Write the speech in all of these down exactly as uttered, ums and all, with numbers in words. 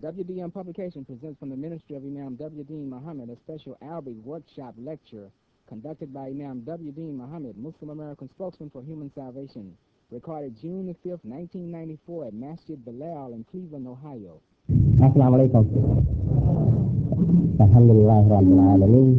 W D M Publication presents from the Ministry of Imam W. Deen Muhammad a special Arabic workshop lecture conducted by Imam W. Deen Muhammad, Muslim American spokesman for human salvation, recorded June the fifth, nineteen ninety-four at Masjid Bilal in Cleveland, Ohio. السلام عليكم. الحمد لله رب العالمين،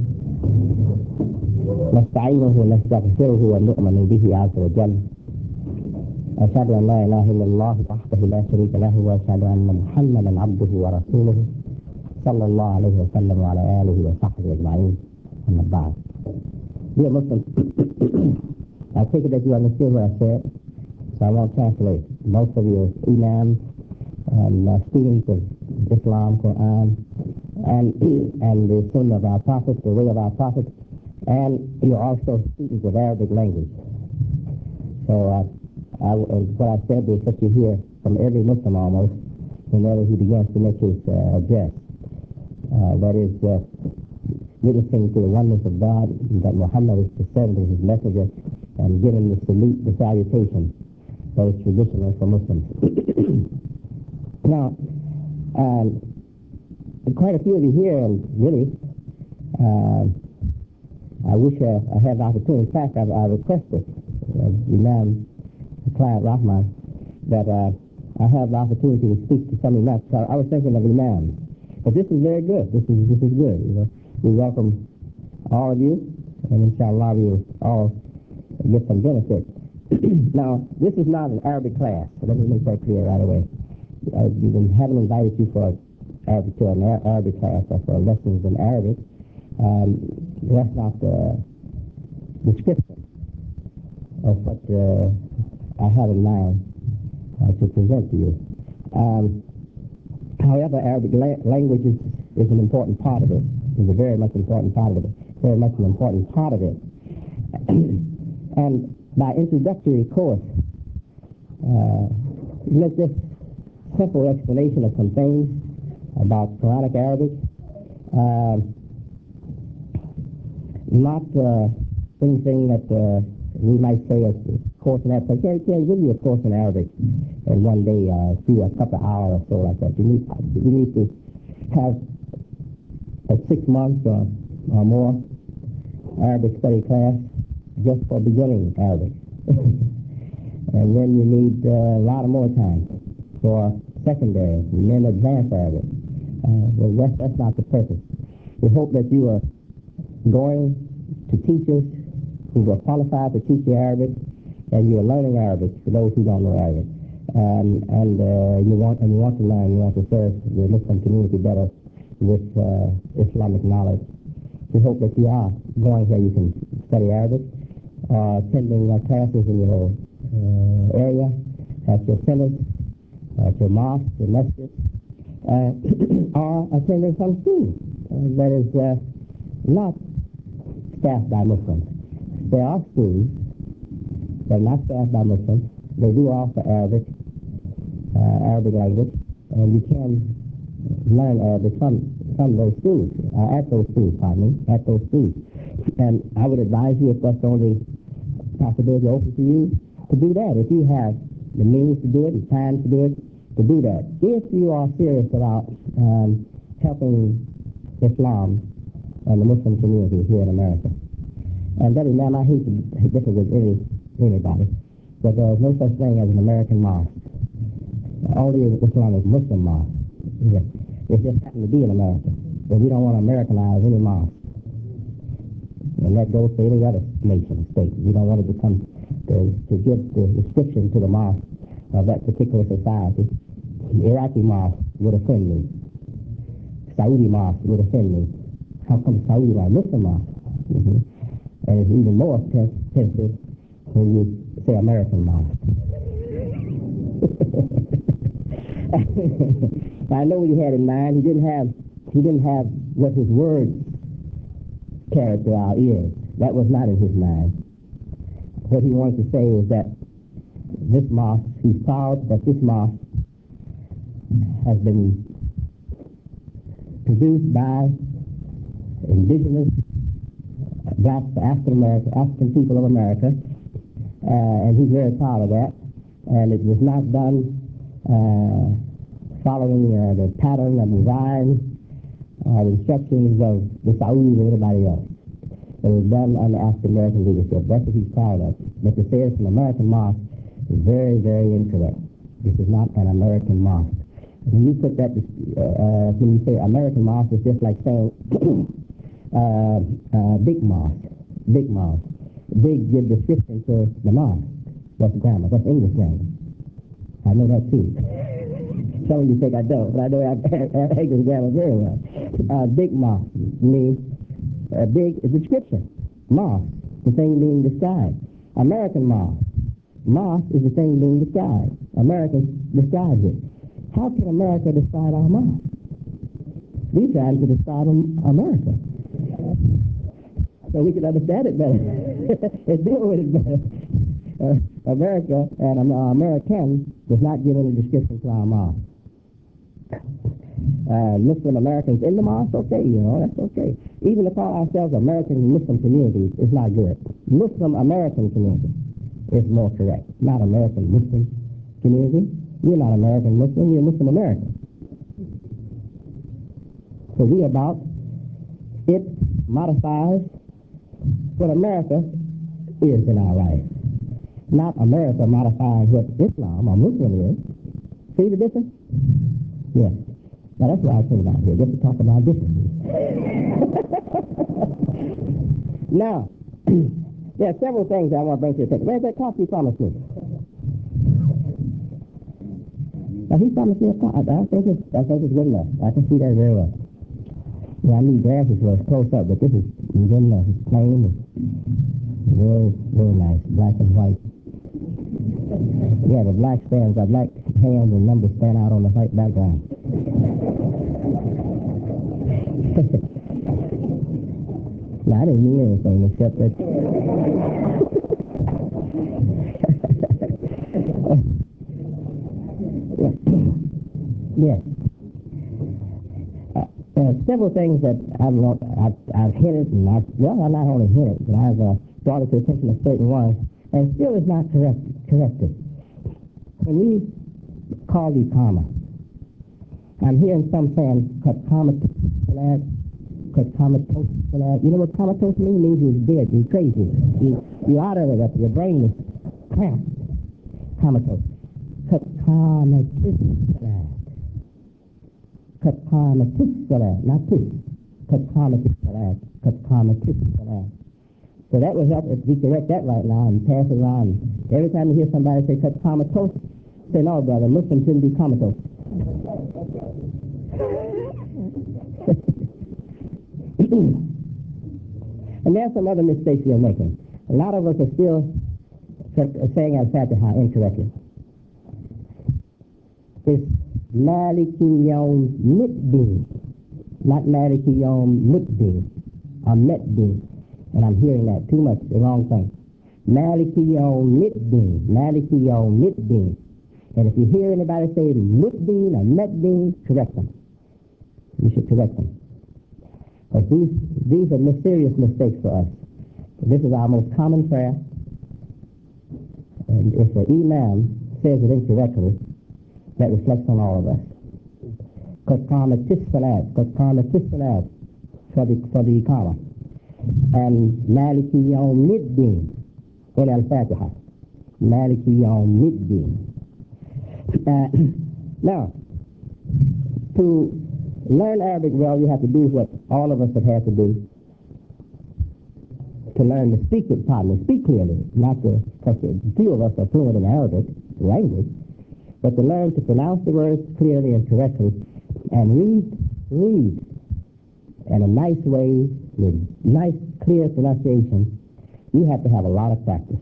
نستعينه ونستغفره ونؤمن به عز وجل. أشهد أن لا إله إلا الله وحده لا شريك له، وأشهد أن محمدا عبده ورسوله صلى الله عليه وسلم وعلى آله وصحبه أجمعين. أما بعد. Dear Muslims, I take it that you understand what I said, so I won't translate. Most of you are imams and uh, students of Islam, Quran, and and the Sunnah of our Prophet, the way of our Prophet, and you're also students of Arabic language. So uh, I, uh, what I said is what you hear from every Muslim almost whenever he begins to make his uh, address. Uh, that is uh, witnessing to the oneness of God, that Muhammad is the servant of his messenger, and giving the salute, the salutation that is traditional for Muslims. Now, um, quite a few of you here, and really, uh, I wish uh, I had the opportunity. In fact, I, I requested uh, Imam Clyde Rahman that uh, I have the opportunity to speak to some imams. So I was thinking of Imam, but this is very good. This is this is good. You know, we welcome all of you, and inshallah we will all get some benefit. Now, this is not an Arabic class, so let me make that clear right away. Uh, we haven't invited you for Arabic to an Arabic class or for lessons in Arabic. Um, that's not the description of what uh, I have in mind uh, to present to you. Um, however, Arabic la- language is, is an important part of it. Is a very much important part of it. Very much an important part of it. And my introductory course, uh, let's just simple explanation of some things about Quranic Arabic. Uh, not uh, anything that uh, we might say is a course in that. I can't, can't give you a course in Arabic in one day, uh, through a couple of hours or so like that. You need, you need to have a six months or, or more Arabic study class just for beginning Arabic. And then you need uh, a lot of more time for secondary and then advanced Arabic. Uh, well, that's, that's not the purpose. We hope that you are going to teachers who are qualified to teach you Arabic, and you are learning Arabic for those who don't know Arabic. Um, and uh, you want and you want to learn, you want to serve the Muslim community better with uh, Islamic knowledge. We hope that you are going where you can study Arabic, uh, attending uh, classes in your uh, area, at your centers, at your mosque, your masjid, uh, or attending some school uh, that is uh, not staffed by Muslims. There are schools that are not staffed by Muslims. They do offer Arabic, uh, Arabic language, and you can learn Arabic from, from those schools, uh, at those schools, pardon me, at those schools. And I would advise you, if that's the only possibility open to you, to do that. If you have the means to do it, the time to do it, to do that. If you are serious about um, helping Islam and the Muslim community here in America. And that is, man, I hate to differ with any, anybody, but there is no such thing as an American mosque. Only Islam is Muslim mosque. Yeah. It just happens to be in America. But we don't want to Americanize any mosque. And that goes for any other nation, state. We don't want to become, to, to give the restriction to the mosque of that particular society. The Iraqi mosque would offend me. Saudi mosque would offend me. How come Saudi are Muslim mosque? Mm-hmm. And it's even more offensive when you say American mosque. I know what he had in mind. He didn't have he didn't have what his words carried to our ears. That was not in his mind. What he wanted to say is that this mosque, he's proud that this mosque has been produced by indigenous black African American African people of America, uh, and he's very proud of that. And it was not done uh, following uh, the pattern of design, uh, the instructions of the Saudis and everybody else. It was done under African American leadership. That's what he's proud of. But to say it's an American mosque is very, very incorrect. This is not an American mosque. When you put that, uh, uh, when you say American mosque, it's just like saying uh, uh, big mosque, big mosque. Big give description to the mosque. That's grammar. That's English grammar. I know that too. Some of you think I don't, but I know English grammar very well. Uh, big mosque means uh, big is description. Mosque, the thing being described. American mosque. Mosque is the thing being described. America describes it. How can America describe our mosque? We trying to describe America. So we can understand it better and deal with it better. Uh, America and uh, American does not give any description to our mosque. Uh, Muslim Americans in the mosque, okay, you know, that's okay. Even to call ourselves American Muslim communities is not good. Muslim American community is more correct. Not American Muslim community. You're not American Muslim, you're Muslim American. So we about it modifies what America is in our life. Not America modifying what Islam or Muslim is. See the difference? Yes. Now that's why I came out here, just to talk about differences. Now, there are several things I want to bring to your attention. Where's that coffee promised me? Now, he promised me a coffee. I think it's, I think it's good enough. I can see that very well. Yeah, I need glasses for us close up, but this is good enough. It's plain. It's very, very nice. Black and white. Yeah, the black stands, the black hands and numbers stand out on the white background. No, I didn't mean anything except that. Yes. Uh, uh, several things that I've, I've, I've hinted, and I've, well, I not only hinted, but I've uh, brought it to the attention of certain ones, and still is not correct, corrected. When we call the comma, I'm hearing some saying, cut comma to that, cut comatose to that. You know what comatose means? It means you're dead, you're crazy. You, you're out of it, your brain is cramped. Comatose. Cut comatose to that. Cut comatose to that, not this. Cut comatose to that, cut comatose to that. So that will help if we correct that right now and pass it around. Every time you hear somebody say cut comatose, say, no, brother, Muslims shouldn't be comatose. And there are some other mistakes you're making. A lot of us are still saying Al-Fatiha incorrectly. It's Maliki Yawm Middin, not Maliki Yawm Middin, or Middin. And I'm hearing that too much, the wrong thing. Maliki Yawm Middin, Maliki Yawm Middin. And if you hear anybody say Middin or Middin, correct them. You should correct them. Because these, these are mysterious mistakes for us. This is our most common prayer. And if the imam says it incorrectly, that reflects on all of us. Qad tis salat, Qad tis salat, for the, for the Iqamah. And Maliki Yawm Middin in Al-Fatiha. Maliki Yawm Middin. Uh, now, to learn Arabic well, you have to do what all of us have had to do to learn to speak it properly, speak clearly, not to, because few of us are fluent in Arabic language, but to learn to pronounce the words clearly and correctly and read, read in a nice way with nice, clear pronunciation. You have to have a lot of practice.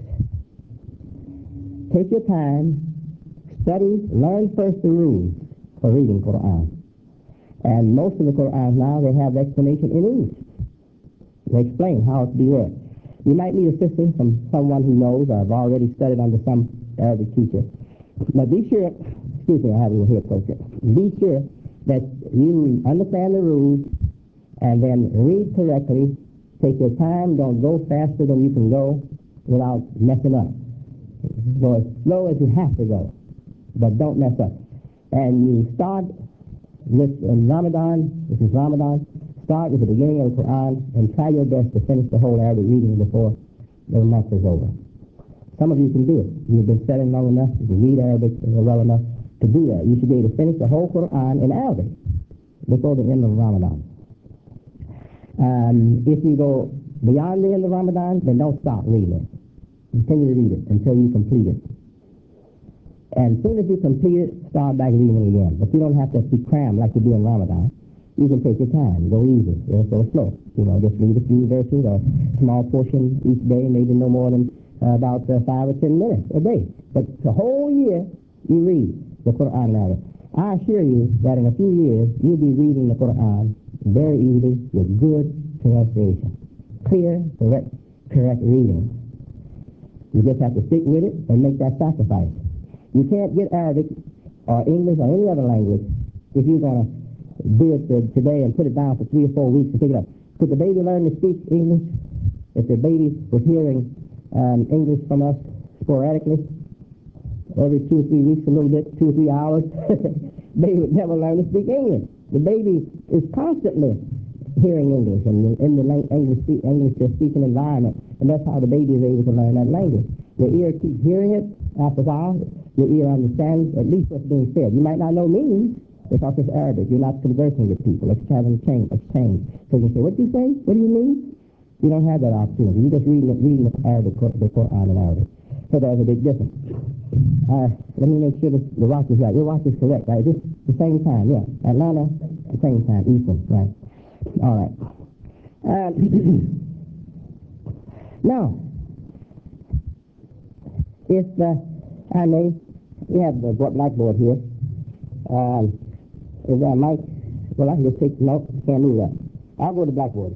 Take your time, study, learn first the rules for reading Quran. And most of the Quran now, they have explanation in English. They explain how it's to be read. You might need assistance from someone who knows or have already studied under some Arabic teacher. But be sure, excuse me, I have a little hair closer. Be sure that you understand the rules and then read correctly. Take your time. Don't go faster than you can go without messing up. Go as slow as you have to go, but don't mess up. And you start with uh, Ramadan, this is Ramadan, start with the beginning of the Quran and try your best to finish the whole Arabic reading before the month is over. Some of you can do it. You've been studying long enough, you can read Arabic well enough to do that. You should be able to finish the whole Quran in Arabic before the end of Ramadan. Um, if you go beyond the end of Ramadan, then don't stop reading it. Continue to read it until you complete it. And as soon as you complete it, start back reading it again. But you don't have to be crammed like you do in Ramadan. You can take your time, go easy, go slow. You know, just read a few verses, a small portion each day, maybe no more than uh, about uh, five or ten minutes a day. But the whole year, you read the Quran now. I assure you that in a few years, you'll be reading the Quran very easily with good pronunciation. Clear, correct, correct reading. You just have to stick with it and make that sacrifice. You can't get Arabic or English or any other language if you're going to do it uh, today and put it down for three or four weeks and pick it up. Could the baby learn to speak English if the baby was hearing um, English from us sporadically? Every two or three weeks, a little bit, two or three hours, they would never learn to speak English. The baby is constantly hearing English and in the English, speak, English speaking environment, and that's how the baby is able to learn that language. Your ear keeps hearing it. After a while, your ear understands at least what's being said. You might not know meaning because it's Arabic. You're not conversing with people. It's having exchange. exchange. So you say, what do you say? What do you mean? You don't have that opportunity. You're just reading, reading the Arabic, the Quran in Arabic. So there's a big difference. Uh, let me make sure that the watch is right. Your watch is correct, right? This the same time, yeah. Atlanta, the same time, Eastern, right? All right. Uh, now, if uh, I may, we have the blackboard here. Um, is that Mike? Well, I can just take notes. Can't move that. I'll go to the blackboard.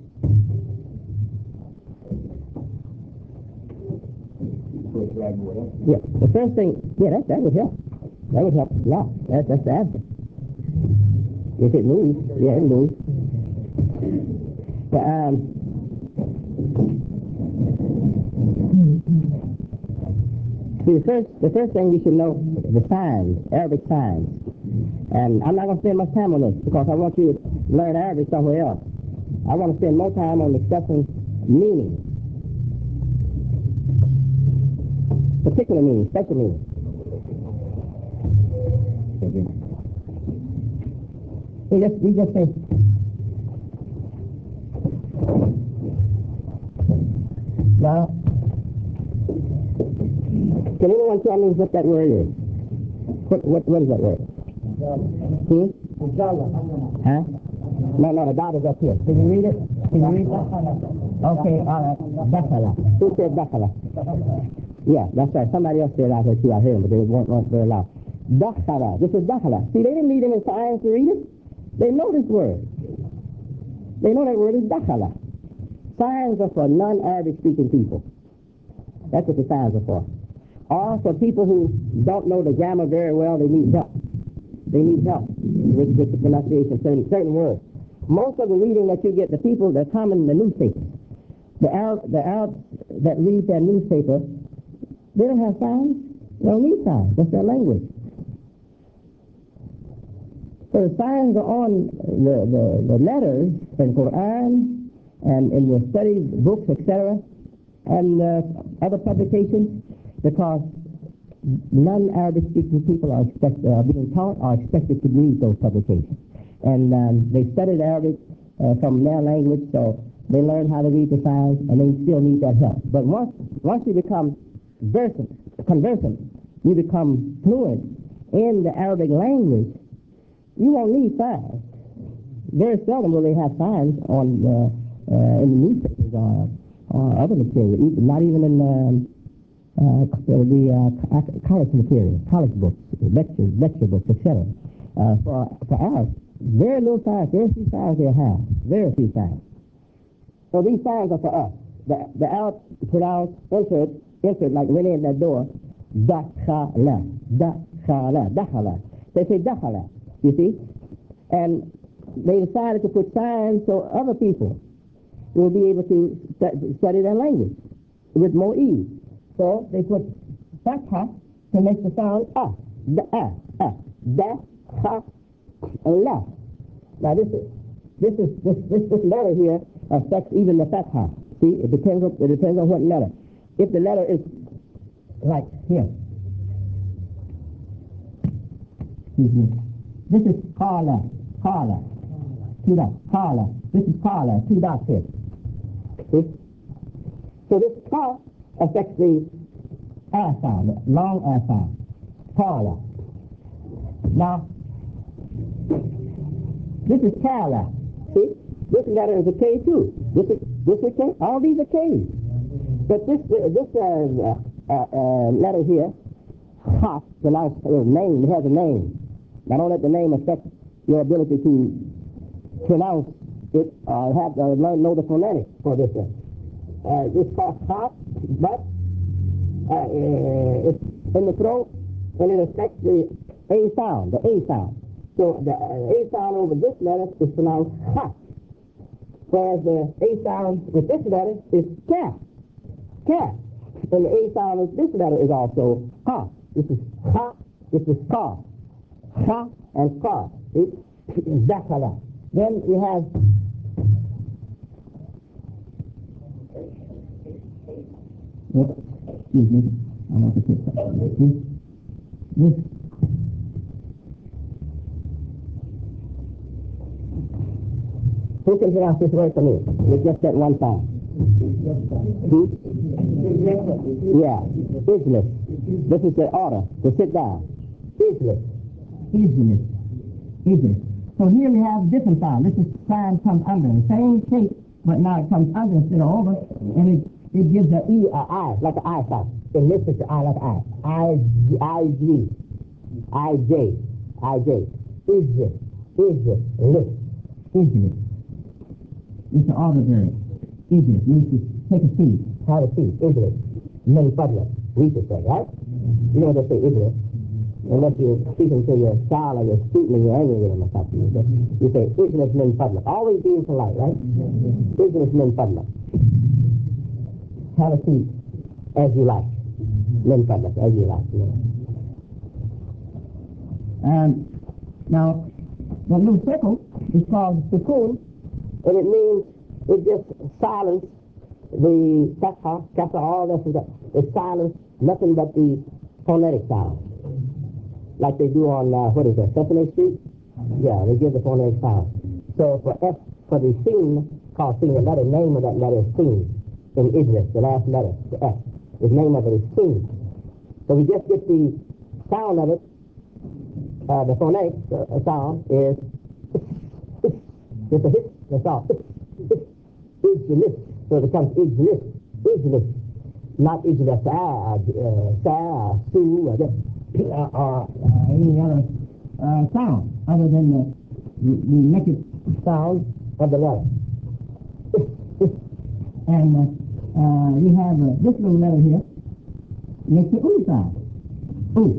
Yeah, the first thing, yeah, that, that would help. That would help. Yeah, that's, that's the answer. If it moves, yeah, it moves. But, um, see, the first, the first thing you should know, the signs, Arabic signs. And I'm not going to spend much time on this because I want you to learn Arabic somewhere else. I want to spend more time on discussing meaning. Particular meaning, special meaning. We just, we just say, now, can anyone tell me what that word is? What, what, what is that word? See? Huh? No, no, the dot is up here. Can you read it? Can you read that? Okay, all right. Dakhala. Who said Dakhala? Yeah, that's right. Somebody else said out here too. I heard them, but they weren't, weren't very loud. Dakhala. This is Dakhala. See, they didn't need any science to read it. They know this word. They know that word is Dakhala. Signs are for non-Arabic speaking people. That's what the signs are for. Or for people who don't know the grammar very well, they need help. They need help with, with the pronunciation of certain, certain words. Most of the reading that you get, the people that come in the newspaper, the Arab, the Arabs that read their newspaper, they don't have signs. They don't need signs. That's their language. So the signs are on the, the, the letters in Quran and in the study books, et cetera, and uh, other publications, because non-Arabic speaking people are expect, uh, being taught are expected to read those publications. And um, they studied Arabic uh, from their language, so they learn how to read the signs, and they still need that help. But once once you become versant, conversant, you become fluent in the Arabic language, you won't need signs. Very seldom will they have signs on uh, uh, in the newspapers or, or other material, not even in um, uh, the uh, college material, college books, lectures, lecture books, et cetera. Uh, for for Arabs, very little signs, very few signs they have, very few signs. So these signs are for us. The, the Arabs pronounce, insert, insert, like when in that door, dakhala, dakhala, dakhala. They say dakhala, you see? And they decided to put signs so other people will be able to st- study their language with more ease. So they put fatha to make the sound ah, da, ah, ah. that, ha, and la. Now this is this is this this, this letter here affects even the fatha. See, it depends on it depends on what letter. If the letter is like here, excuse me, this is kala, kala, two dots, kala. This is kala, two dots here. See? So this ka affects the air sound, the long air sound. Kala. Now, this is kala. See? This letter is a K too. This is this is K. All these are K's. But this this uh, uh, uh, letter here, ha, belongs to a name. It has a name. Now don't let the name affect your ability to pronounce it or have to learn know the phonetics for this thing. Uh, it's called ha, but uh, it's in the throat and it affects the A sound, the A sound. So the uh, A sound over this letter is pronounced ha. Whereas the A sound with this letter is ka, ka. And the A sound with this letter is also ha. This is ha, this is ka. Ha and ka. It's zakala. Then we have excuse me, I want to take something. This, this Who can pronounce this word for me? With just that one sound. Hmm? Yeah. Islet. This is the order to sit down. Islet. Islet. Islet. So here we have different sound. This is sign comes under. The same shape, but now it comes under instead of over, and it, it gives the E a I, like an I sound. It lifts the I like I. I, I, G. I, J. I, J. Islet. Islet. Lift. Islet. It's an order verb. Idris means to take a seat. Have a seat. Idris. Many public. We should say, right? You know what they say, Idris. Unless you're speaking to your child or your student and you're angry with them or something. You say, you say Idris min public. Always being polite, right? Idris min public. Have a seat as you like. Min public, as you like. You know. And now, that little circle is called sukoon. And it means it just silence the fatha, kasra, all this is that. It silence nothing but the phonetic sound. Like they do on, uh, what is that, Sesame Street? Yeah, they give the phonetic sound. So for F, for the seen, called seen, the letter, name of that letter is seen in Idris, the last letter, the F. The name of it is seen. So we just get the sound of it, uh, the phonetic uh, sound is just a hit. That's all. Ijlis. So it becomes Ijlis. Ijlis. Not Ijlis. Ah, Sa, Su, or uh, any other uh, sound other than the, the, the naked sound of the letter. And uh, uh, we have uh, this little letter here. Makes the oo sound. Oo.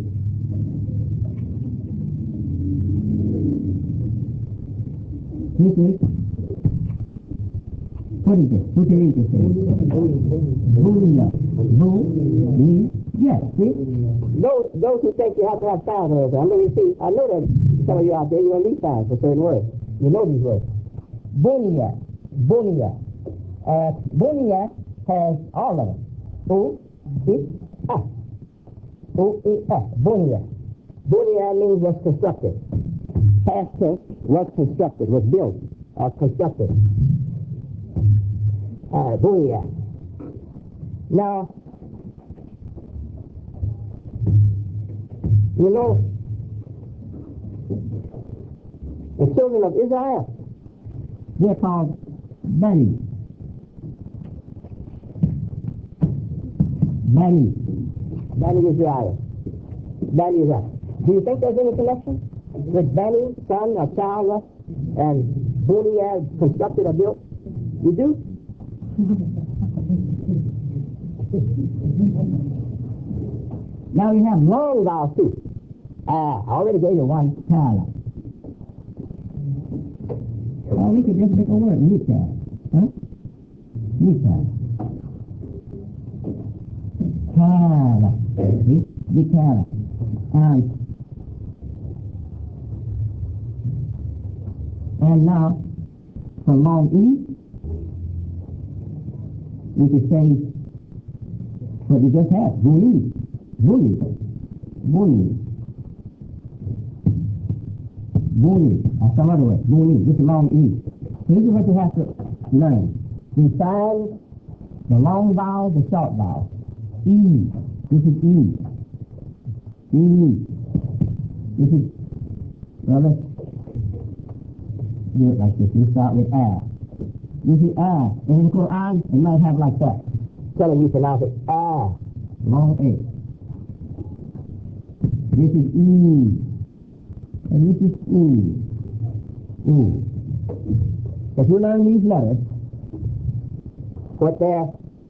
This is what is it? Who can read this thing? Booyah. Boo. Yes, see? Those, those who think you have to have sound words, I'm going to see, I know that some of you out there, you don't need sounds for certain words. You know these words. Booyah. Booyah. Uh, Booyah has all of them. O, E, ah. O, E, ah. Booyah. Booyah means was constructed. Past tense, was constructed, was built, or constructed. Uh, booyah. Now, you know, the children of Israel, they're called Bani. Bani. Bani Israel. Bani Israel. Do you think there's any connection with Bani, son or child, and Booyah, constructed or built? You do? Now we have long vowels too. Ah, I already gave you one kala. Well, we could just make a word, Nika. Huh? Nika. Kala. Nikala. And And now, for long E, we could say what we just had, Buni, Buni, Buni, Buni, or some other way, Buni, just long E. This is what you have to learn. Besides the long vowel, the short vowel. E, this is E. E. This is, well, let's do it like this. We start with A. This is A. In the Quran, it might have like that. Telling you to pronounce it A. Long A. This is E. And this is E. E. If you learn these letters, what their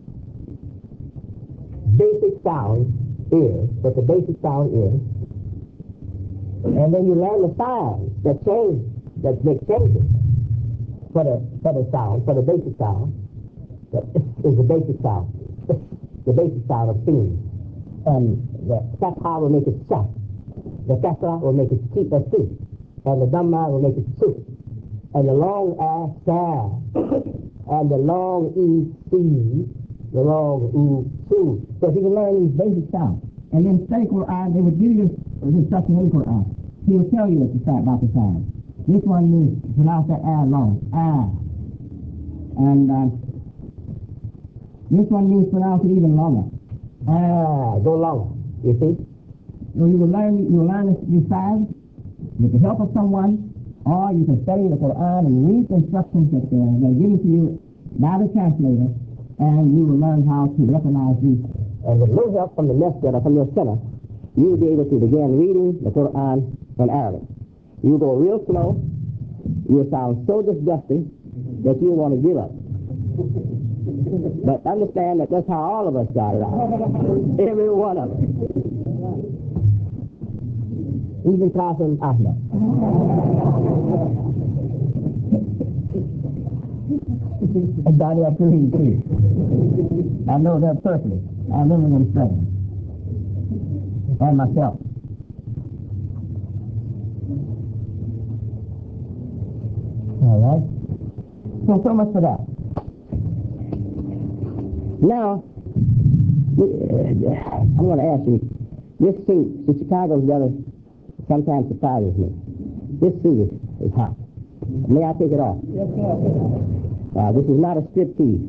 basic sound is, what the basic sound is, and then you learn the signs that change, that make changes for the, for the sound, for the basic sound, that is the basic sound, the basic sound of singing. And the fatha will make it sha, the kasra will make it keep a si, and the dhamma will make it su, and the long a sa, and the long e si, the long u su. So if you can learn these basic sounds, and then study Quran, they would give you this instruction in Quran. He will tell you at the start about the sound. This one means pronounce that a long, a, and uh, this one means pronounce it even longer. Ah, go longer. You see? So you will learn. You will learn these signs with the help of someone, or you can study the Quran and read the instructions that they're, they're given to you by the translator, and you will learn how to recognize these. And with little help from the masjid or from your center, you will be able to begin reading the Quran in Arabic. You go real slow. You sound so disgusting that you want to give up. But understand that that's how all of us started out. Every one of us. Even Qasim Ahmed. And Daniel Kareem, too. I know that personally. I remember them studying. And myself. All right. So, so much for that. Now, I'm going to ask you, this suit, the Chicago's weather sometimes surprises me. This suit is, is hot. May I take it off? Yes, sir. Uh, this is not a striptease.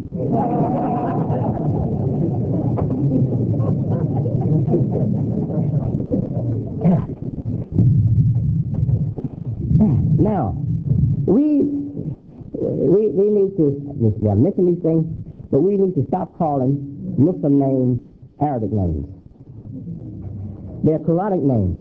Now, we, we, we need to, we are missing these things, but we need to stop calling Muslim names Arabic names. They're Quranic names.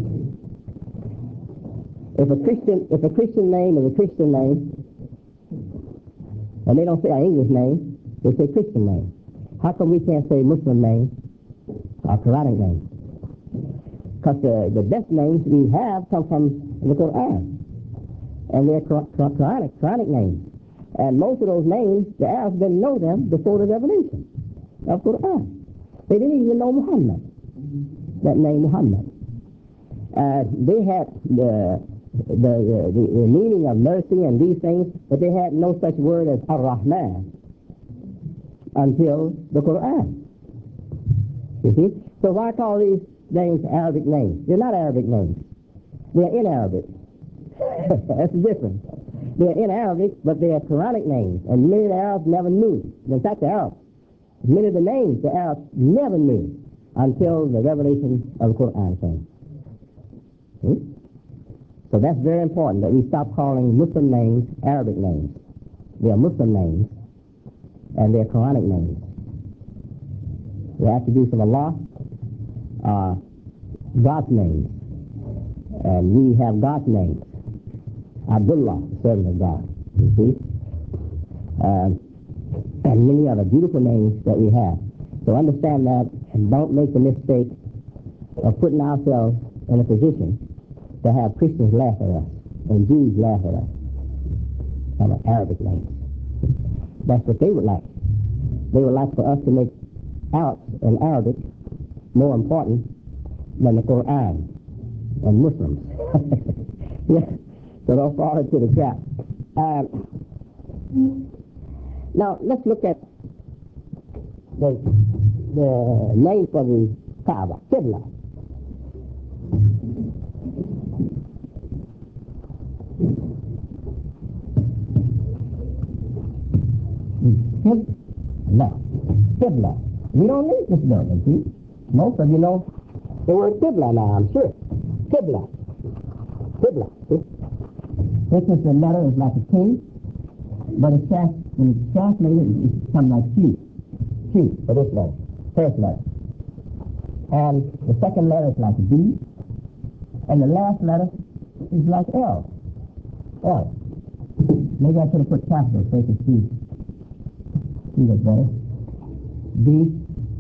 If a Christian, if a Christian name is a Christian name, and they don't say an English name, they say Christian name. How come we can't say Muslim name or Quranic name? Because the, the best names we have come from the Quran. And they're Quranic, Quranic names. And most of those names, the Arabs didn't know them before the revelation of Quran. They didn't even know Muhammad, that name Muhammad. Uh, they had the, the, the, the meaning of mercy and these things, but they had no such word as Ar-Rahman until the Quran. You see? So why call these names Arabic names? They're not Arabic names. They're in Arabic. That's the difference. They're in Arabic, but they are Quranic names, and many of the Arabs never knew. In fact, the Arabs, many of the names the Arabs never knew until the revelation of the Quran came. See? So that's very important that we stop calling Muslim names Arabic names. They are Muslim names, and they're Quranic names. The attributes of Allah are God's names, and we have God's names. Abdullah, servant of God, you see, uh, and many other beautiful names that we have. So understand that, and don't make the mistake of putting ourselves in a position to have Christians laugh at us and Jews laugh at us on an Arabic name. That's what they would like. They would like for us to make Arabs and Arabic more important than the Quran and Muslims. Yeah. So don't fall into the trap. Uh, now, let's look at the, the name for the Kaaba, Qibla. Qibla. Qibla. We don't need this building, see? Most of you know the word Qibla now, I'm sure. Qibla. Qibla. See? This is the letter, is like a K, but it's trans- when it's translated, it becomes like Q. Q for this letter, first letter. And the second letter is like B, and the last letter is like L. L. Maybe I should have put capital so you can see, see that better. B.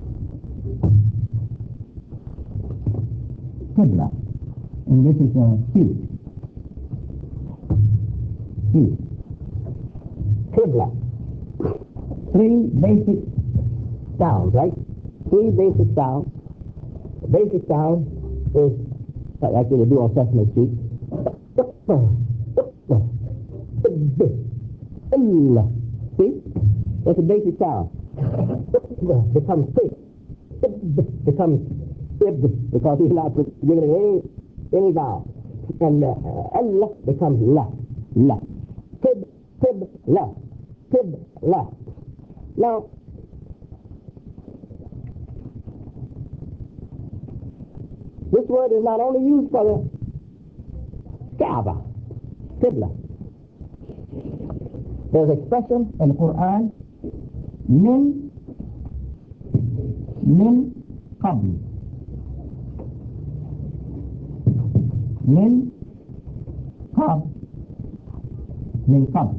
Qibla. And this is a Q. Q. Qibla. Three basic sounds, right? Three basic sounds. The basic sound is like we do on Sesame Street. See? That's a basic sound. Becomes thick. Becomes because he's not giving it any any vowel. And uh, Allah becomes la. La. Tib, tib, la. Tib, la. Now, this word is not only used for the Kaaba, Qibla. There's an expression in the Quran, min, min qabl. Min qabl. Min qabl.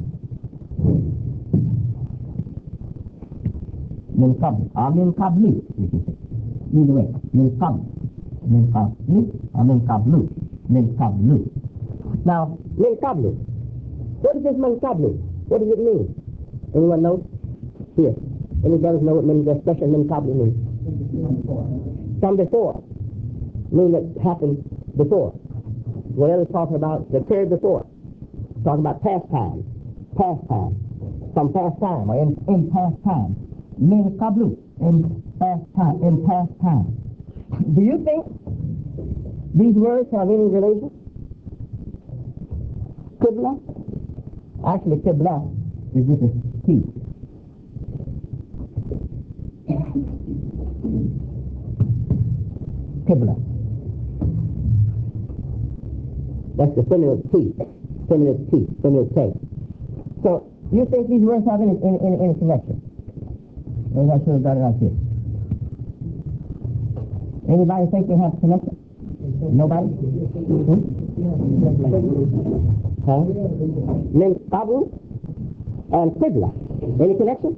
Min qabl. Or min qabli, you can say. Either way, min qabl. Min qabli or min qablu. Min qablu. Now, min qablu. What is this min qablu? What does it mean? Anyone know? Here. Any brothers know what min, the expression min qablu means? Come before. Mean that happened before. Whatever talking about the period before. Talking about past time. Past time. Some past time or in, in past time. Min qablu. In past time. In past time. Do you think these words have any relation? Qibla? Actually, Qibla is with a T. Qibla. That's the feminine T. Feminine T. Feminine K. So, you think these words have any, any, any, any connection? Maybe I should have done it like this. Anybody think they have connection? Nobody? Hmm? Huh? Min qablu and Qibla. Any connection?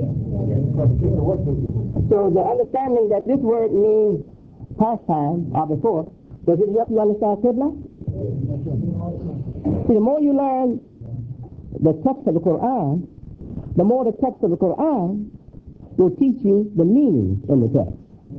So the understanding that this word means past time or before, does it help you understand Qibla? See, the more you learn the text of the Quran, the more the text of the Quran will teach you the meaning in the text.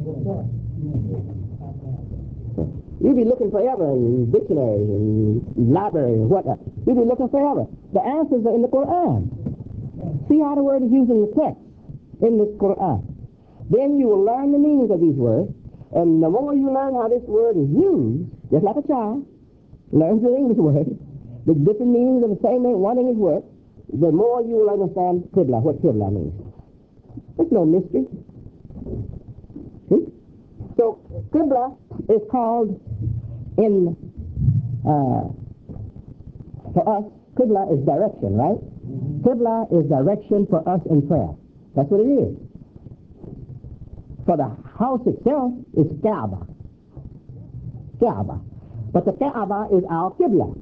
You'll be looking forever in dictionaries and libraries and whatnot. You'll be looking forever. The answers are in the Quran. See how the word is used in the text in the Quran. Then you will learn the meanings of these words. And the more you learn how this word is used, just like a child learns the English word, the different meanings of the same one English word, the more you will understand Qibla, what Qibla means. There's no mystery. See? So, Qibla is called in, uh, for us, Qibla is direction, right? Qibla is direction for us in prayer. That's what it is. For the house itself is Kaaba. Kaaba. But the Kaaba is our Qibla.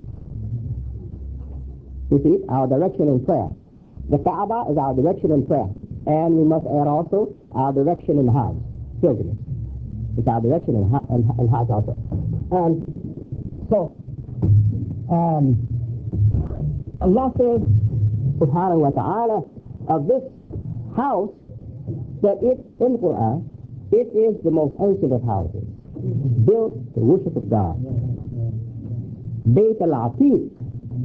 You see, our direction in prayer. The Kaaba is our direction in prayer. And we must add also our direction in Hajj, pilgrimage. It's our direction in, in, in Hajj also. And so, um, Allah says, subhanahu wa ta'ala, of this house, that it, in the Quran, it is the most ancient of houses, built to worship of God. Bayt al-Atiq,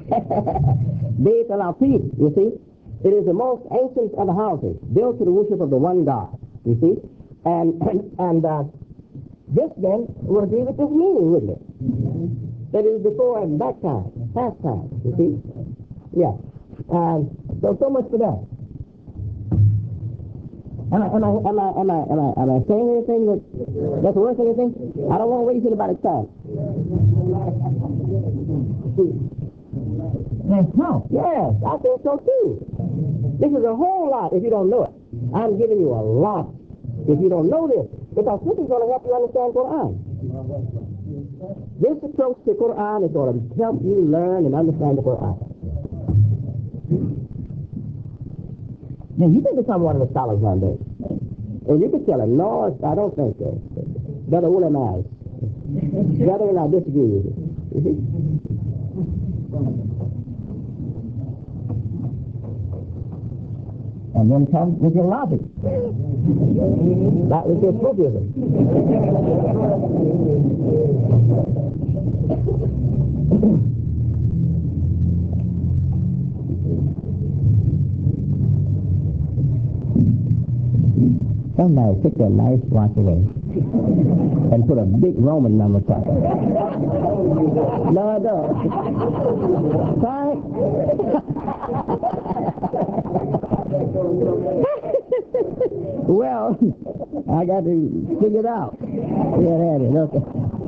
Beit al-Atiq, you see, it is the most ancient of the houses, built to the worship of the one God, you see. And, and uh, this then would agree with this meaning, wouldn't it? That is before and back time, past time, you see. Yeah. Um, so, so much for that. Am I, am I, am I, am I, am I, am I saying anything that, that's worth anything? I don't want to waste anybody's time. No. Yes, I think so too. This is a whole lot if you don't know it. I'm giving you a lot if you don't know this, because this is going to help you understand Quran. This approach to Quran is going to help you learn and understand the Quran. Now, you can become one of the scholars one day. And you can tell him, no, I don't think so. Brother William Eyes. Brother, and I disagree with you. And then comes with your logic. That was your Sufism. Somebody took that nice watch away and put a big Roman number top. No, I don't. Sorry. Well, I got to figure it out. Yeah, that is okay.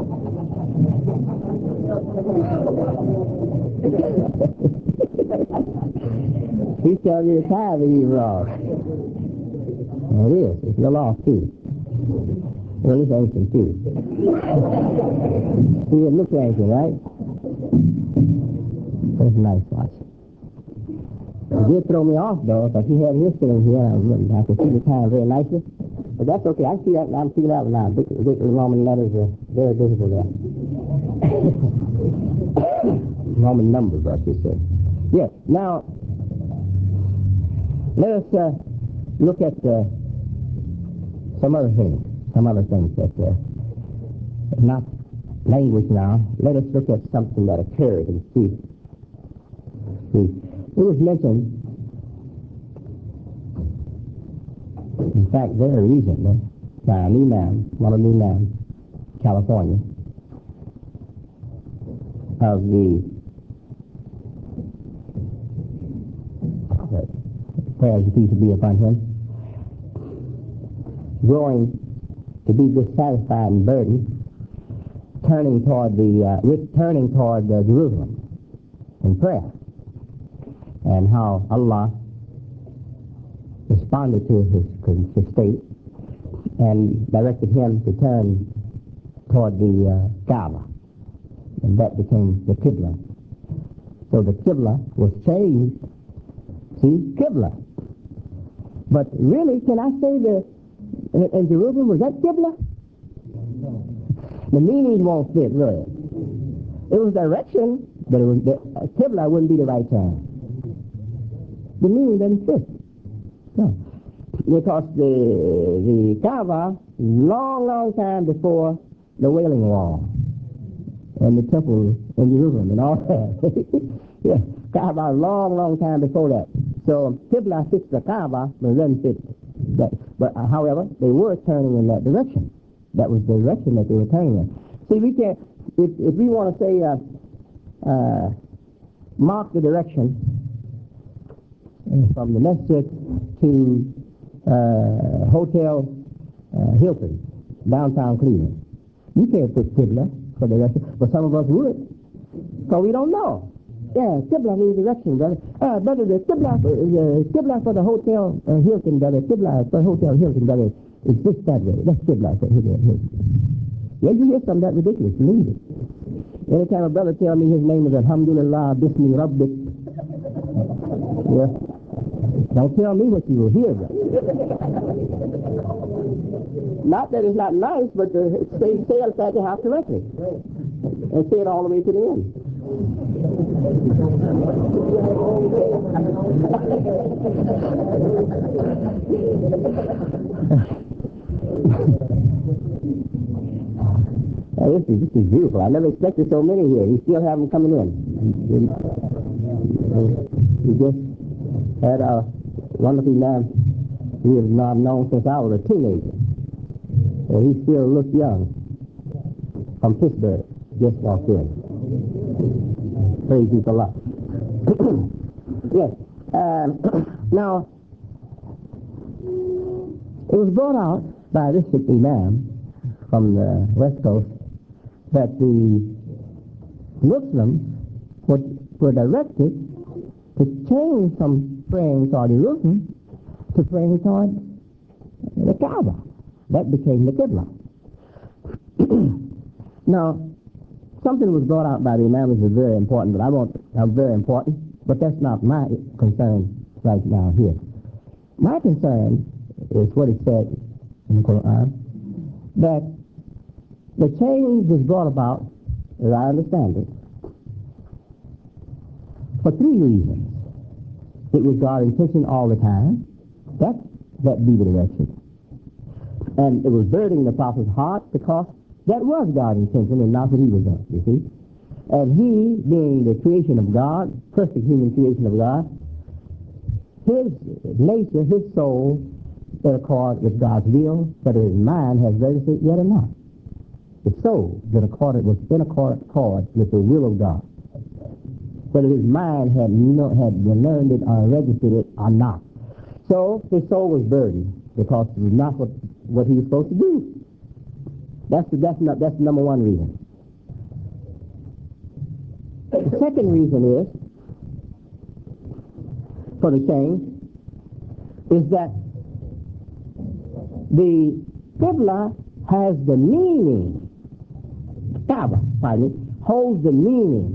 He's telling you the time that he's wrong. It is. It's the law, too. Well, it's ancient, too. See, it looks ancient, right? That's a nice watch. It did throw me off, though, because he had his thing here. I could see the time very nicely. But that's okay. I can see that. I'm seeing that now. Big, big Roman letters are very visible there. Roman numbers, I should say. Yes. Now, let us uh, look at uh, some other things. Some other things that uh, not language now. Let us look at something that occurred and see. See, it was mentioned, in fact, very recently, by an imam, one of the imams, California, of the prophet, prayers and peace be upon him, growing to be dissatisfied and burdened, turning toward the uh, returning toward uh, Jerusalem in prayer, and how Allah responded to his, his state and directed him to turn toward the uh, Kaaba, and that became the Qibla. So the Qibla was changed to Qibla. But really, can I say that in, in Jerusalem, was that Qibla? The meaning won't fit, really. It was direction, but it was the uh, Qibla wouldn't be the right time. The meaning doesn't fit. No. Because the the Kaaba, long, long time before the Wailing Wall and the temple in Jerusalem and all that. Yeah, Kaaba, long, long time before that. So Qibla fits the Kaaba, but it doesn't fit that. But uh, however, they were turning in that direction. That was the direction that they were turning in. See, we can't, if, if we want to say, uh, uh, mark the direction from the masjid to uh, Hotel uh, Hilton, downtown Cleveland. You can't put Qibla for the direction, but some of us would, because we don't know. Yeah, Qibla means direction, brother. Uh, brother, the Qibla for, uh, Qibla for the Hotel uh, Hilton, brother, Qibla for Hotel Hilton, brother, is this that way. That's Qibla for Hotel Hilton. Yeah, you hear something that ridiculous, believe it. Anytime a brother tell me his name is Alhamdulillah, Bismi Rabbik, yeah, don't tell me what you will hear, brother. Not that it's not nice, but to say, say it at the house correctly. And say it all the way to the end. Now, this is, this is beautiful. I never expected so many here. You still have them coming in. We just had a wonderful man we have not known since I was a teenager. And he still looked young. From Pittsburgh, just walked in. Praise you a lot. Yes. Um, now, it was brought out by this imam from the West Coast that the Muslims were, were directed to change from praying toward Jerusalem to praying toward the Kaaba. That became the Qibla. Now, something was brought out by the imam which is very important, but I won't, uh, very important, but that's not my concern right now here. My concern is what it said in the Quran, that the change was brought about, as I understand it, for three reasons. It was God's intention all the time. That, that be the direction. And it was burdening the prophet's heart because that was God's intention and not what he was doing, you see. And he, being the creation of God, perfect human creation of God, his nature, his soul, in accord with God's will, but his mind has registered yet or not. The soul that accorded was in accord, accord with the will of God. Whether his mind had, you know, had learned it or registered it or not. So his soul was burdened because it was not what, what he was supposed to do. That's the, that's not, that's the number one reason. The second reason is, for the change, is that the Qibla has the meaning, Kaaba, pardon me, holds the meaning,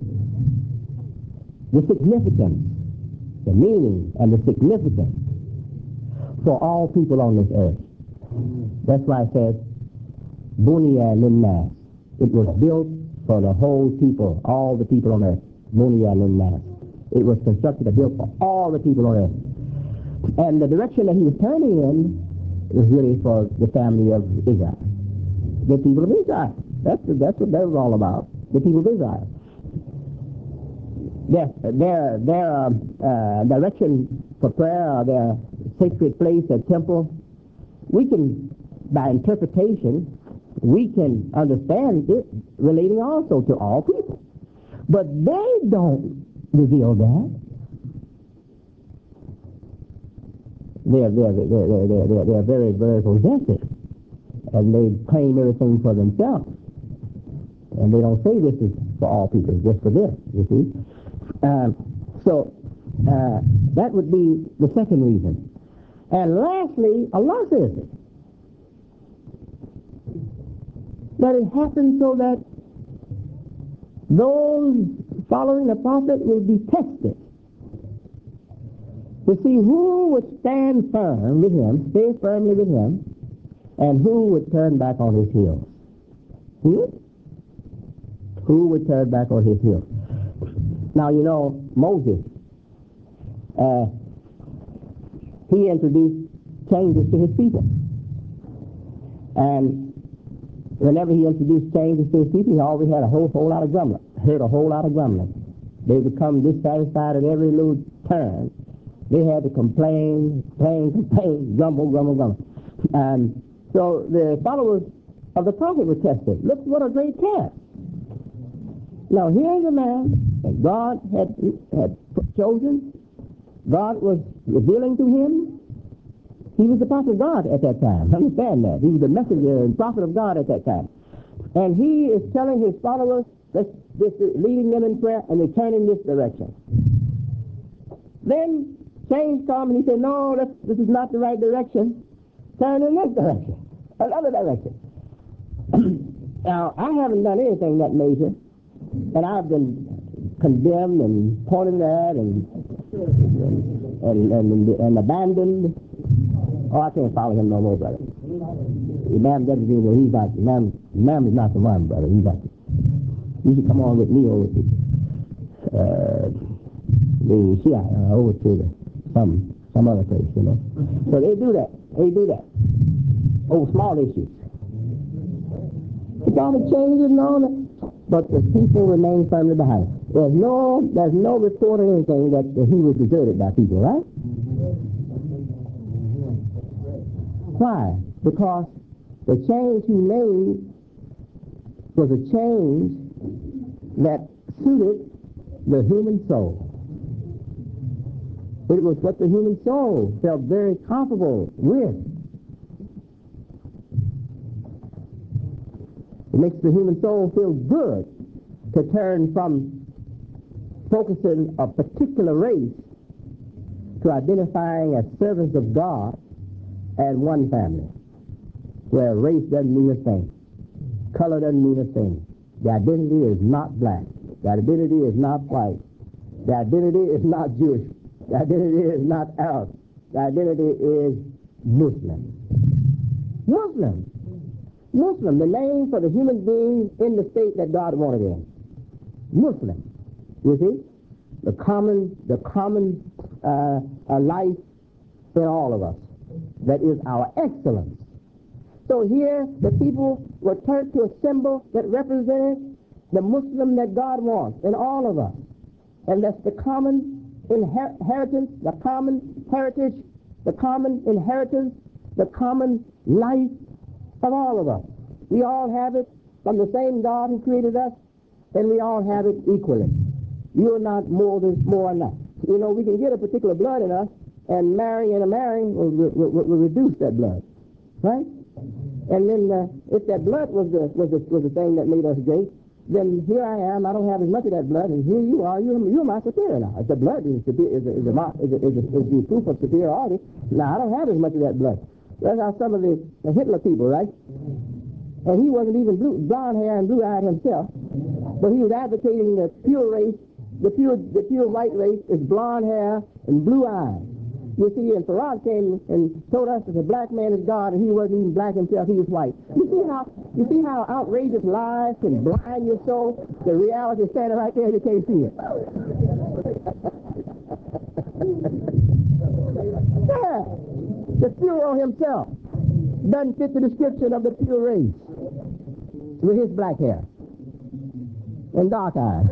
the significance, the meaning and the significance for all people on this earth. That's why it says, Bunya Linnas. It was built for the whole people, all the people on earth. Bunya Linnas. It was constructed and built for all the people on earth. And the direction that he was turning in was really for the family of Israel. The people of Israel. That's, that's what that was all about. The people of Israel. Their, their, their uh, direction for prayer, their sacred place, their temple, we can, by interpretation, we can understand it relating also to all people. But they don't reveal that. They're, they're, they're, they're, they're, they're, they're very, very possessive. And they claim everything for themselves. And they don't say this is for all people, it's just for them, you see. Um, so, uh, that would be the second reason. And lastly, Allah says it. That it happens so that those following the Prophet will be tested to see who would stand firm with him, stay firmly with him, and who would turn back on his heels. Hmm? Who would turn back on his heels? Now, you know, Moses, uh, he introduced changes to his people. And whenever he introduced changes to his people, he always had a whole, whole lot of grumbling. Heard a whole lot of grumbling. They become dissatisfied at every little turn. They had to complain, complain, complain, grumble, grumble, grumble. And so the followers of the prophet were tested. Look what a great test. Now here's a man that God had, had chosen. God was revealing to him. He was the prophet of God at that time. Understand that. He was the messenger and prophet of God at that time. And he is telling his followers, this, this, leading them in prayer, and they turn in this direction. Then change comes, and he said, no, this, this is not the right direction. Turn in this direction. Another direction. Now, I haven't done anything that major, and I've been condemned and pointed at and and, and, and abandoned. Oh, I can't follow him no more, brother. Imam W D, well, he's not, Imam, Imam is not the one, brother. He's not. You should come on with me over to uh, the Shia, uh, over to the, some some other place, you know. So they do that. They do that. Oh, small issues. It's all the changes and all that. But the people remain firmly behind. There's no, there's no report or anything that he was deserted by people, right? Why? Because the change he made was a change that suited the human soul. It was what the human soul felt very comfortable with. It makes the human soul feel good to turn from focusing a particular race to identifying as servants of God as one family, where race doesn't mean a thing, color doesn't mean a thing. The identity is not black. The identity is not white. The identity is not Jewish. The identity is not Arab. The identity is Muslim. Muslim. Muslim, the name for the human being in the state that God wanted in. Muslim. You see? The common, the common uh, uh, life in all of us. That is our excellence. So here, the people were turned to a symbol that represented the Muslim that God wants in all of us. And that's the common inher- inheritance, the common heritage, the common inheritance, the common life of all of us. We all have it from the same God who created us, and we all have it equally. You're not more than more than that. You know, we can get a particular blood in us, and marrying and a marrying will, will, will, will reduce that blood, right? And then uh, if that blood was the was the was the thing that made us great, then here I am. I don't have as much of that blood, and here you are. You're you're my superior now. If the blood is is a, is a, is, a, is, a, is, a, is the proof of superiority, now I don't have as much of that blood. That's how some of the, the Hitler people, right? And he wasn't even blue, blonde hair and blue-eyed himself, but he was advocating the pure race. The pure the pure white race is blonde hair and blue eyes. You see, and Farad came and told us that the black man is God, and he wasn't even black himself; he was white. You see how you see how outrageous lies can blind your soul? The reality is standing right there; you can't see it. Yeah, the pure himself doesn't fit the description of the pure race with his black hair and dark eyes.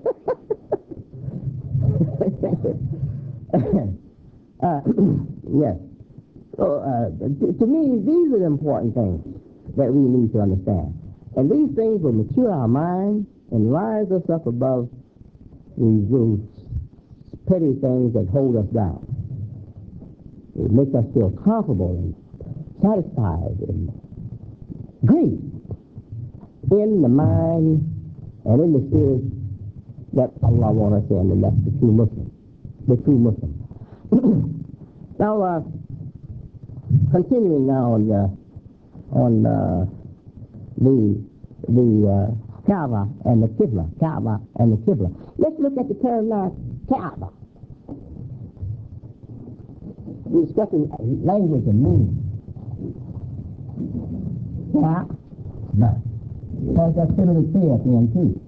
uh, yes. So, uh, to, to me, these are the important things that we need to understand. And these things will mature our minds and rise us up above these little petty things that hold us down. It makes us feel comfortable and satisfied and great in the mind and in the spirit that Allah wants us in, and that's the true Muslim. The true Muslim. Now, uh, continuing now on uh, on uh, the the uh, Kaaba and the Qibla, Kaaba and the Qibla. Let's look at the term now, Kaaba. We're discussing language and meaning. Kaaba. Has that similar T at the end too.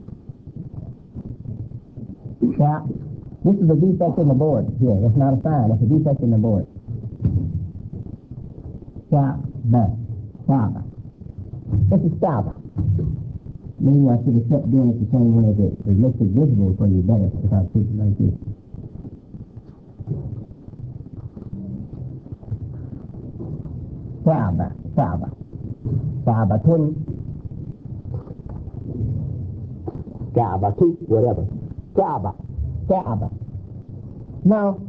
Now, this is a defect in the board here. It's not a sign. It's a defect in the board. Kaaba. Kaaba. This is Kaaba. Maybe I should have kept doing it the same way that it makes it visible for you better without speaking like this. Kaaba. Kaaba. Kaaba. Tun. Kaaba. Two. Whatever. Kaaba. Kaaba. Now,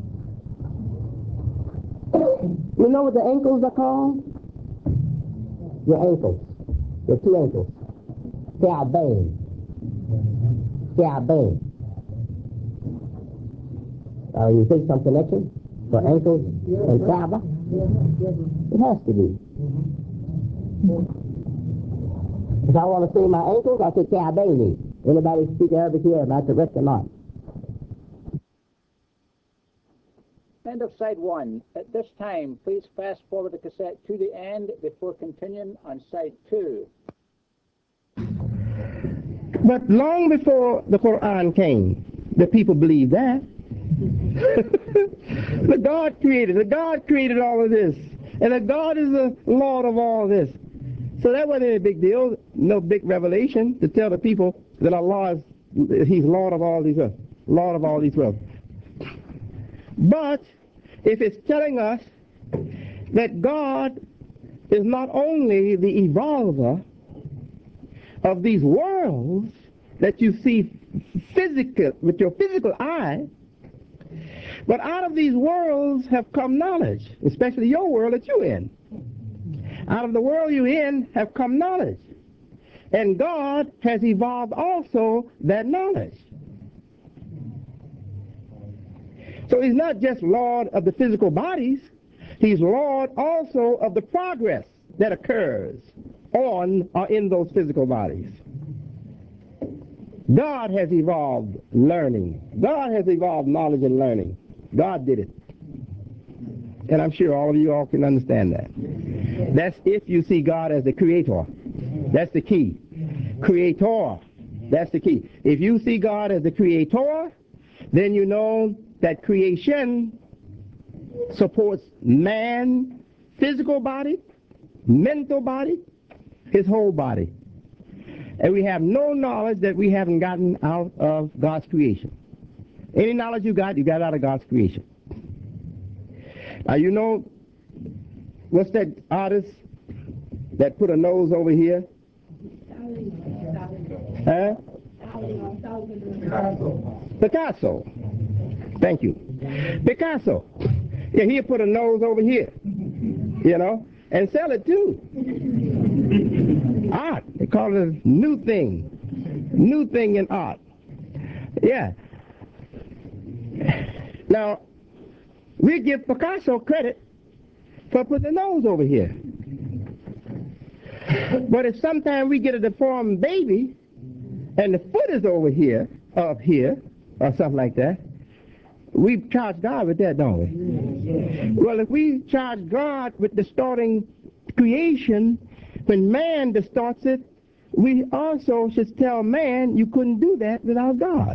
you know what the ankles are called? Your ankles. Your two ankles. Ka'bayn. Ka'bayn. Uh, you think some connection for ankles and Kaaba? It has to be. If I want to say my ankles, I say Ka'bayn. Anybody speak Arabic here about the rest or not? End of side one. At this time, please fast forward the cassette to the end before continuing on side two. But long before the Quran came, the people believed that. The God created, the God created all of this. And the God is the Lord of all this. So that wasn't any big deal, no big revelation to tell the people that Allah is he's Lord of all these earth, Lord of all these worlds. But if it's telling us that God is not only the evolver of these worlds that you see physical with your physical eye, but out of these worlds have come knowledge, especially your world that you're in. Out of the world you're in have come knowledge. And God has evolved also that knowledge. So he's not just Lord of the physical bodies, he's Lord also of the progress that occurs on or in those physical bodies. God has evolved learning. God has evolved knowledge and learning. God did it. And I'm sure all of you all can understand that. That's if you see God as the creator. That's the key. Creator. That's the key. If you see God as the creator, then you know that creation supports man, physical body, mental body, his whole body. And we have no knowledge that we haven't gotten out of God's creation. Any knowledge you got, you got out of God's creation. Now, you know, what's that artist that put a nose over here? Huh? Picasso. Thank you. Picasso. Yeah, he'll put a nose over here, you know, and sell it too. Art. They call it a new thing. New thing in art. Yeah. Now, we give Picasso credit for putting the nose over here. But if sometime we get a deformed baby and the foot is over here, up here, or something like that, we charge God with that, don't we? Well, if we charge God with distorting creation, when man distorts it, we also should tell man you couldn't do that without God.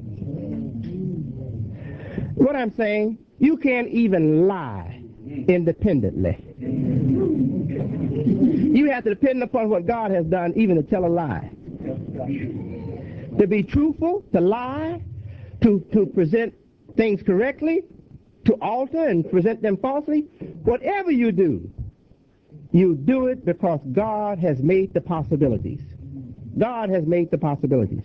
What I'm saying, you can't even lie independently. You have to depend upon what God has done even to tell a lie. To be truthful, to lie, to, to present things correctly, to alter and present them falsely, whatever you do, you do it because God has made the possibilities. God has made the possibilities.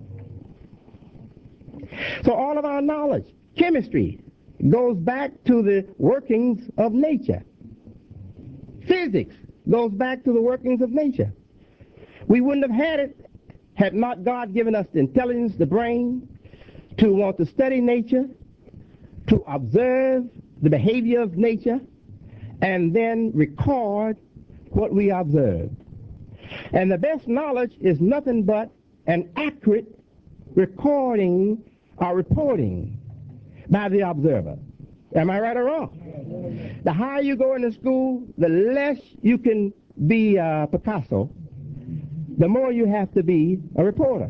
So all of our knowledge, chemistry, goes back to the workings of nature. Physics goes back to the workings of nature. We wouldn't have had it had not God given us the intelligence, the brain, to want to study nature, to observe the behavior of nature, and then record what we observed. And the best knowledge is nothing but an accurate recording or reporting by the observer. Am I right or wrong? The higher you go into school, the less you can be uh, Picasso, the more you have to be a reporter.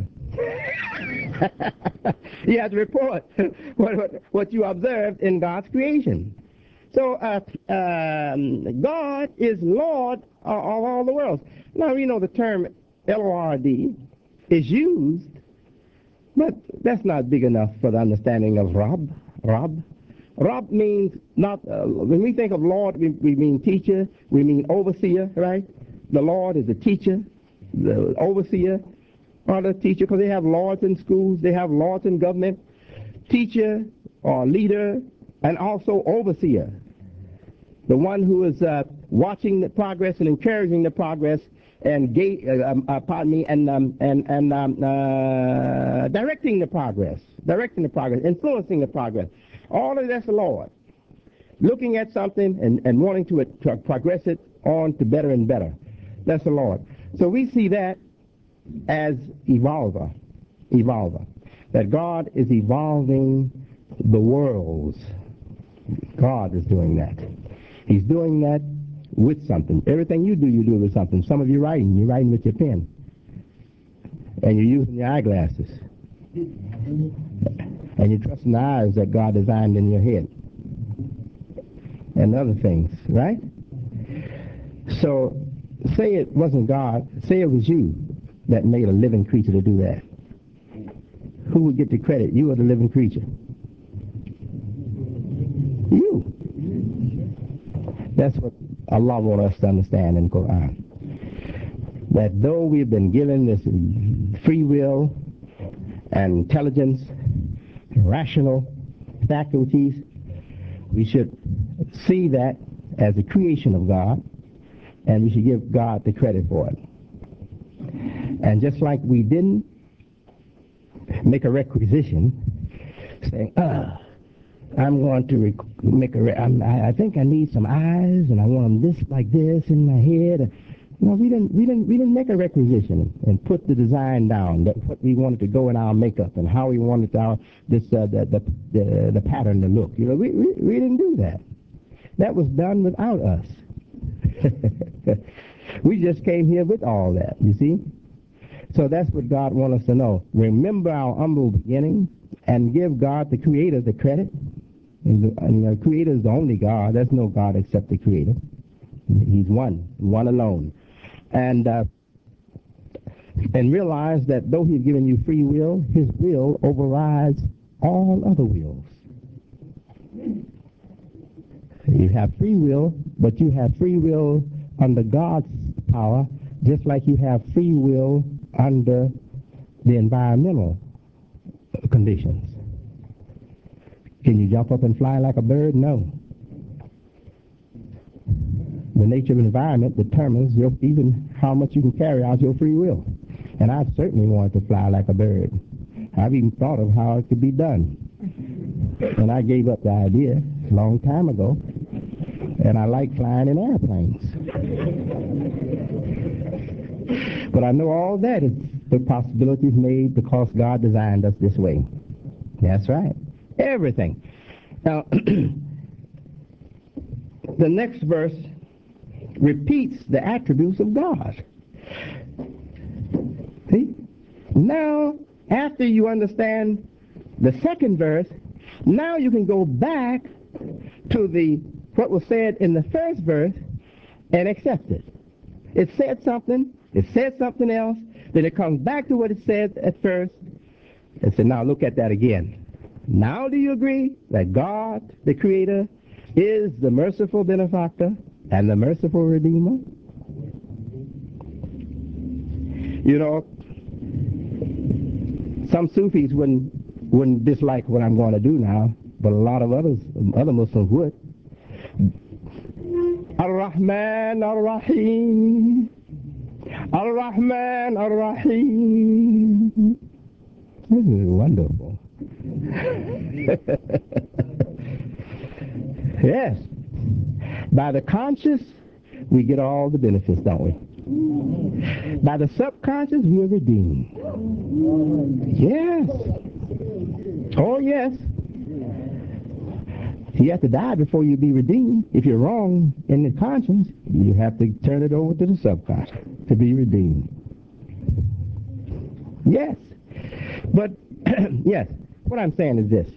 You have to report what, what, what you observed in God's creation. So uh, um, God is Lord of, of all the worlds. Now, you know the term L O R D is used, but that's not big enough for the understanding of Rob. Rob. Rob means not, uh, when we think of Lord, we, we mean teacher, we mean overseer, right? The Lord is the teacher, the overseer or the teacher, because they have lords in schools, they have lords in government, teacher or leader, and also overseer. The one who is uh, watching the progress and encouraging the progress and ga- uh, um, uh, pardon me, and um, and and um, uh, directing the progress, directing the progress, influencing the progress. All of that's the Lord. Looking at something and, and wanting to, it, to progress it on to better and better. That's the Lord. So we see that as evolver, evolver. That God is evolving the worlds. God is doing that. He's doing that with something. Everything you do, you do with something. Some of you writing, you're writing with your pen. And you're using your eyeglasses. And you're trusting the eyes that God designed in your head. And other things, right? So, say it wasn't God, say it was you that made a living creature to do that. who would get the credit? You or the living creature? You. That's what Allah wants us to understand in the Quran. That though we've been given this free will and intelligence, rational faculties, we should see that as a creation of God, and we should give God the credit for it. And just like we didn't make a requisition saying, ah, I'm going to rec- make a, re- I'm, I, I think I need some eyes, and I want them this like this in my head. No, we didn't. We didn't. We didn't make a requisition and put the design down. That what we wanted to go in our makeup and how we wanted our this uh, the, the the the pattern to look. You know, we, we we didn't do that. That was done without us. We just came here with all that. You see. So that's what God wants us to know. Remember our humble beginning and give God, the Creator, the credit. And the, and the Creator is the only God. There's no God except the Creator. He's one, one alone. And uh, and realize that though He's given you free will, His will overrides all other wills. You have free will, but you have free will under God's power, just like you have free will under the environmental conditions. Can you jump up and fly like a bird? No. The nature of the environment determines your, even how much you can carry out your free will. And I've certainly wanted to fly like a bird. I've even thought of how it could be done. And I gave up the idea a long time ago. And I like flying in airplanes. But I know all that is the possibilities made because God designed us this way. That's right. Everything. Now, the next verse repeats the attributes of God. See? Now, after you understand the second verse, now you can go back to the what was said in the first verse and accept it. It said something, it said something else, then it comes back to what it said at first, and said, now look at that again. Now do you agree that God, the Creator, is the merciful benefactor and the merciful Redeemer? You know, some Sufis wouldn't, wouldn't dislike what I'm going to do now, but a lot of others, other Muslims would. Ar-Rahman Ar-Rahim, Ar-Rahman Ar-Rahim. This is wonderful. Yes. By the conscious, we get all the benefits, don't we? By the subconscious, we are redeemed. Yes. Oh, yes. You have to die before you be redeemed. If you're wrong in the conscience, you have to turn it over to the subconscious to be redeemed. Yes. But, yes, what I'm saying is this.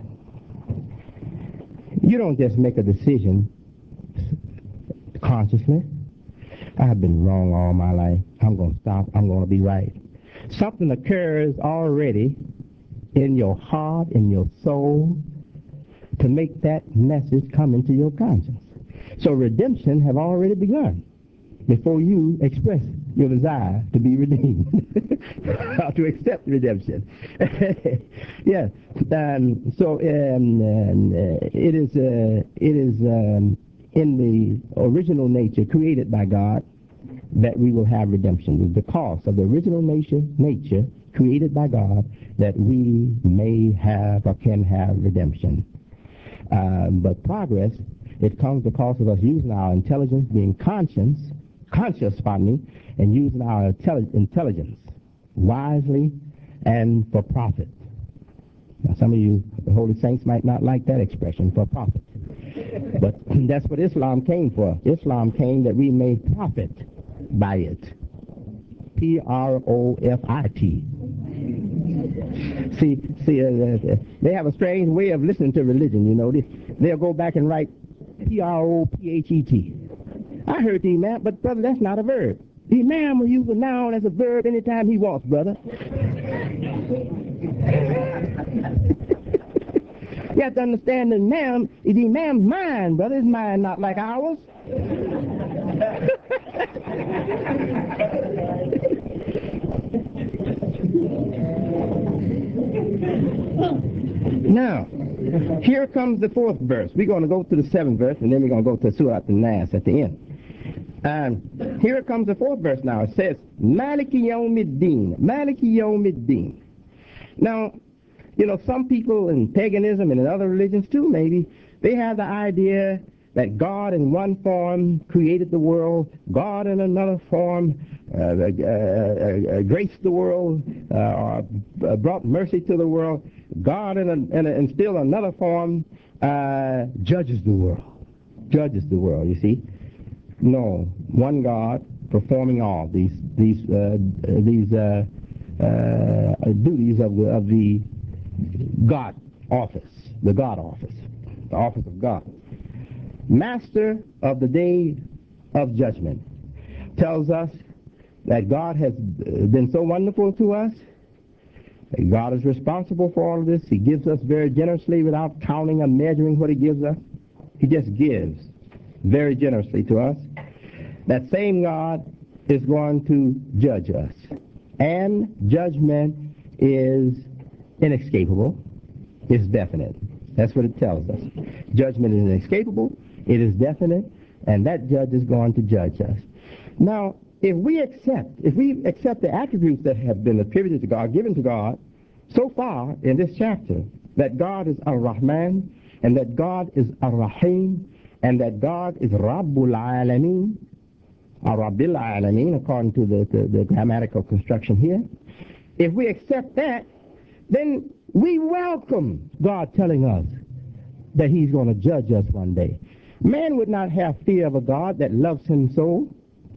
You don't just make a decision consciously. I've been wrong all my life. I'm going to stop. I'm going to be right. Something occurs already in your heart, in your soul, to make that message come into your conscience. So redemption have already begun before you express your desire to be redeemed, or to accept redemption. Yes. Um, so um, um, uh, it is uh, it is um, in the original nature created by God that we will have redemption. It's because of the original nature nature created by God that we may have or can have redemption. Uh, but progress, it comes because of us using our intelligence, being conscious, conscious, pardon me, and using our intelli- intelligence wisely and for profit. Now, some of you, the Holy Saints, might not like that expression, for profit. But that's what Islam came for. Islam came that we may profit by it. P R O F I T. See, see, uh, they have a strange way of listening to religion, you know. They, they'll go back and write P R O P H E T. I heard the imam, but brother, that's not a verb. The imam will use a noun as a verb anytime he wants, brother. You have to understand the imam, the imam's mind, brother, his mind not like ours. Now, here comes the fourth verse. We're going to go to the seventh verse, and then we're going to go to Surah An-Nas at the end. And here comes the fourth verse now. It says, Maliki Yawmiddin. Maliki Yawmiddin. Now, you know, some people in paganism and in other religions too, maybe, they have the idea that God in one form created the world, God in another form uh, uh, uh, uh, graced the world, uh, or uh, brought mercy to the world, God in, a, in, a, in still another form uh, judges the world, judges the world, you see. No, one God performing all these these uh, these uh, uh, duties of the, of the God office, the God office, the office of God. Master of the day of judgment tells us that God has been so wonderful to us. That God is responsible for all of this. He gives us very generously without counting or measuring what he gives us. He just gives very generously to us. That same God is going to judge us. And judgment is inescapable. It's definite. That's what it tells us. Judgment is inescapable. It is definite. And that judge is going to judge us. Now, if we accept, if we accept the attributes that have been attributed to God, given to God, so far in this chapter, that God is Ar-Rahman, and that God is Ar-Rahim, and that God is Rabbul Alameen, or Rabbil Alameen, according to the, the, the grammatical construction here. If we accept that, then we welcome God telling us that he's going to judge us one day. Man would not have fear of a God that loves him so,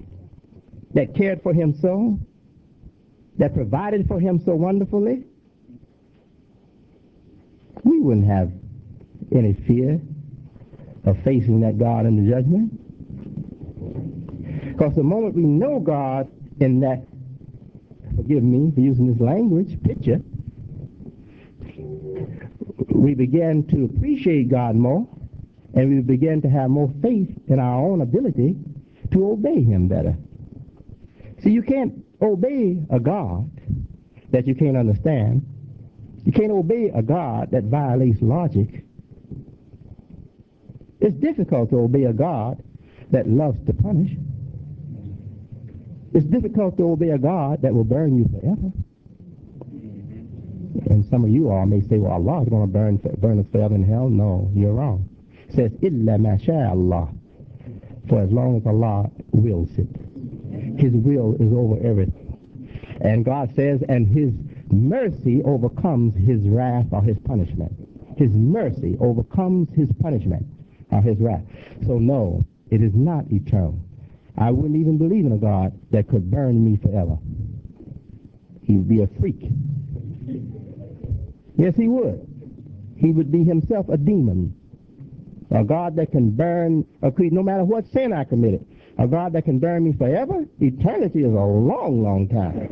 that cared for him so, that provided for him so wonderfully. We wouldn't have any fear of facing that God in the judgment. Because the moment we know God in that, forgive me for using this language, picture, we begin to appreciate God more, and we begin to have more faith in our own ability to obey him better. See, you can't obey a God that you can't understand. You can't obey a God that violates logic. It's difficult to obey a God that loves to punish. It's difficult to obey a God that will burn you forever. And some of you all may say, well, Allah is going to burn, burn us forever in hell. No, you're wrong. It says, Illa ma sha Allah. For as long as Allah wills it. His will is over everything. And God says, and his mercy overcomes his wrath or his punishment. His mercy overcomes his punishment or his wrath. So no, it is not eternal. I wouldn't even believe in a God that could burn me forever. He would be a freak. Yes, he would. He would be himself a demon. A God that can burn a creature, no matter what sin I committed. A God that can burn me forever? Eternity is a long, long time.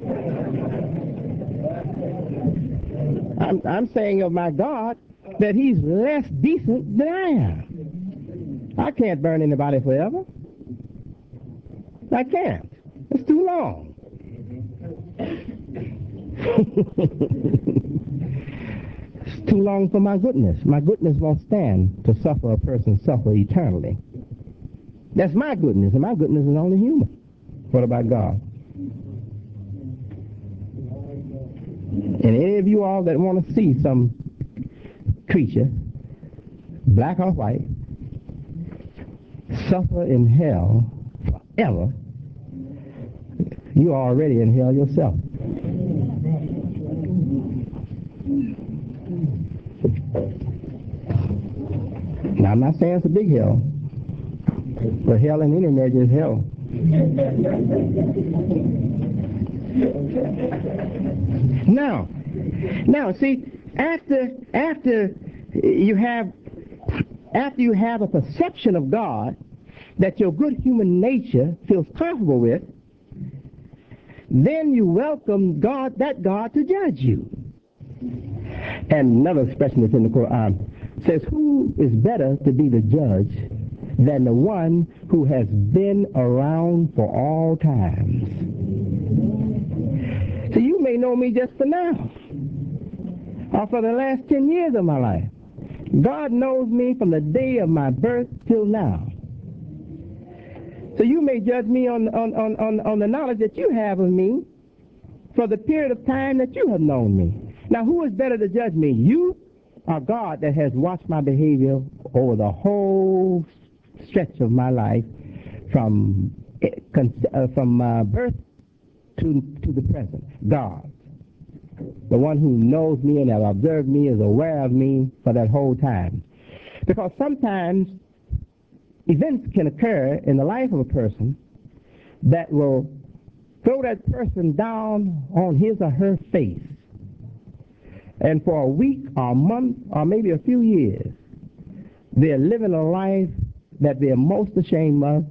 I'm, I'm saying of my God that he's less decent than I am. I can't burn anybody forever. I can't. It's too long. It's too long for my goodness. My goodness won't stand to suffer a person suffer eternally. That's my goodness, and my goodness is only human. What about God? And any of you all that want to see some creature, black or white, suffer in hell forever, you're already in hell yourself. Now, I'm not saying it's a big hell, but hell in any measure is hell. Now, now, see, after after you have after you have a perception of God that your good human nature feels comfortable with, then you welcome God, that God, to judge you. And another expression that's in the Quran says, who is better to be the judge than the one who has been around for all times? So you may know me just for now, or for the last ten years of my life. God knows me from the day of my birth till now. So you may judge me on, on, on, on, on the knowledge that you have of me for the period of time that you have known me. Now, who is better to judge me, you or God that has watched my behavior over the whole stretch of my life from uh, from uh, birth to, to the present? God. The one who knows me and has observed me, is aware of me for that whole time. Because sometimes events can occur in the life of a person that will throw that person down on his or her face. And for a week or a month or maybe a few years, they're living a life that they're most ashamed of.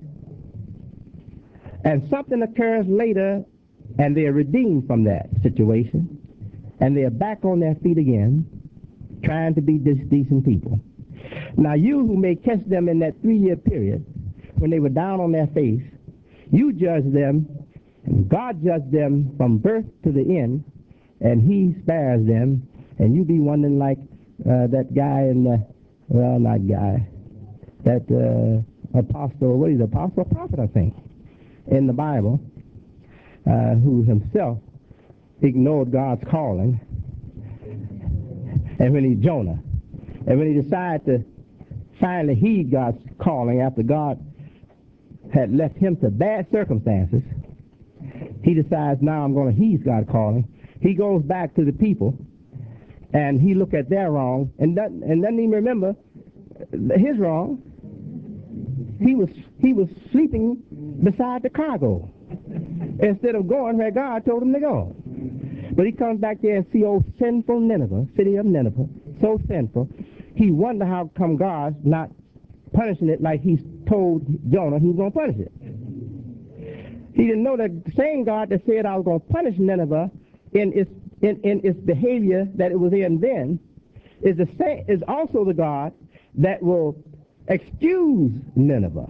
And something occurs later and they're redeemed from that situation. And they're back on their feet again, trying to be decent people. Now, you who may catch them in that three-year period, when they were down on their face, you judge them, and God judged them from birth to the end, and he spares them, and you be wondering like uh, that guy in the, well, not guy, that uh, apostle, what is it, apostle or prophet, I think, in the Bible, uh, who himself ignored God's calling, and when he Jonah, and when he decided to finally heed God's calling after God had left him to bad circumstances, he decides, now I'm going to heed God's calling. He goes back to the people, and he look at their wrong, and doesn't, and doesn't even remember his wrong. He was he was sleeping beside the cargo instead of going where God told him to go. But he comes back there and see old sinful Nineveh, city of Nineveh, so sinful. He wonder how come God's not punishing it like he's told Jonah he's going to punish it. He didn't know that the same God that said I was going to punish Nineveh in its in, in its behavior that it was in then is the same is also the God that will excuse Nineveh,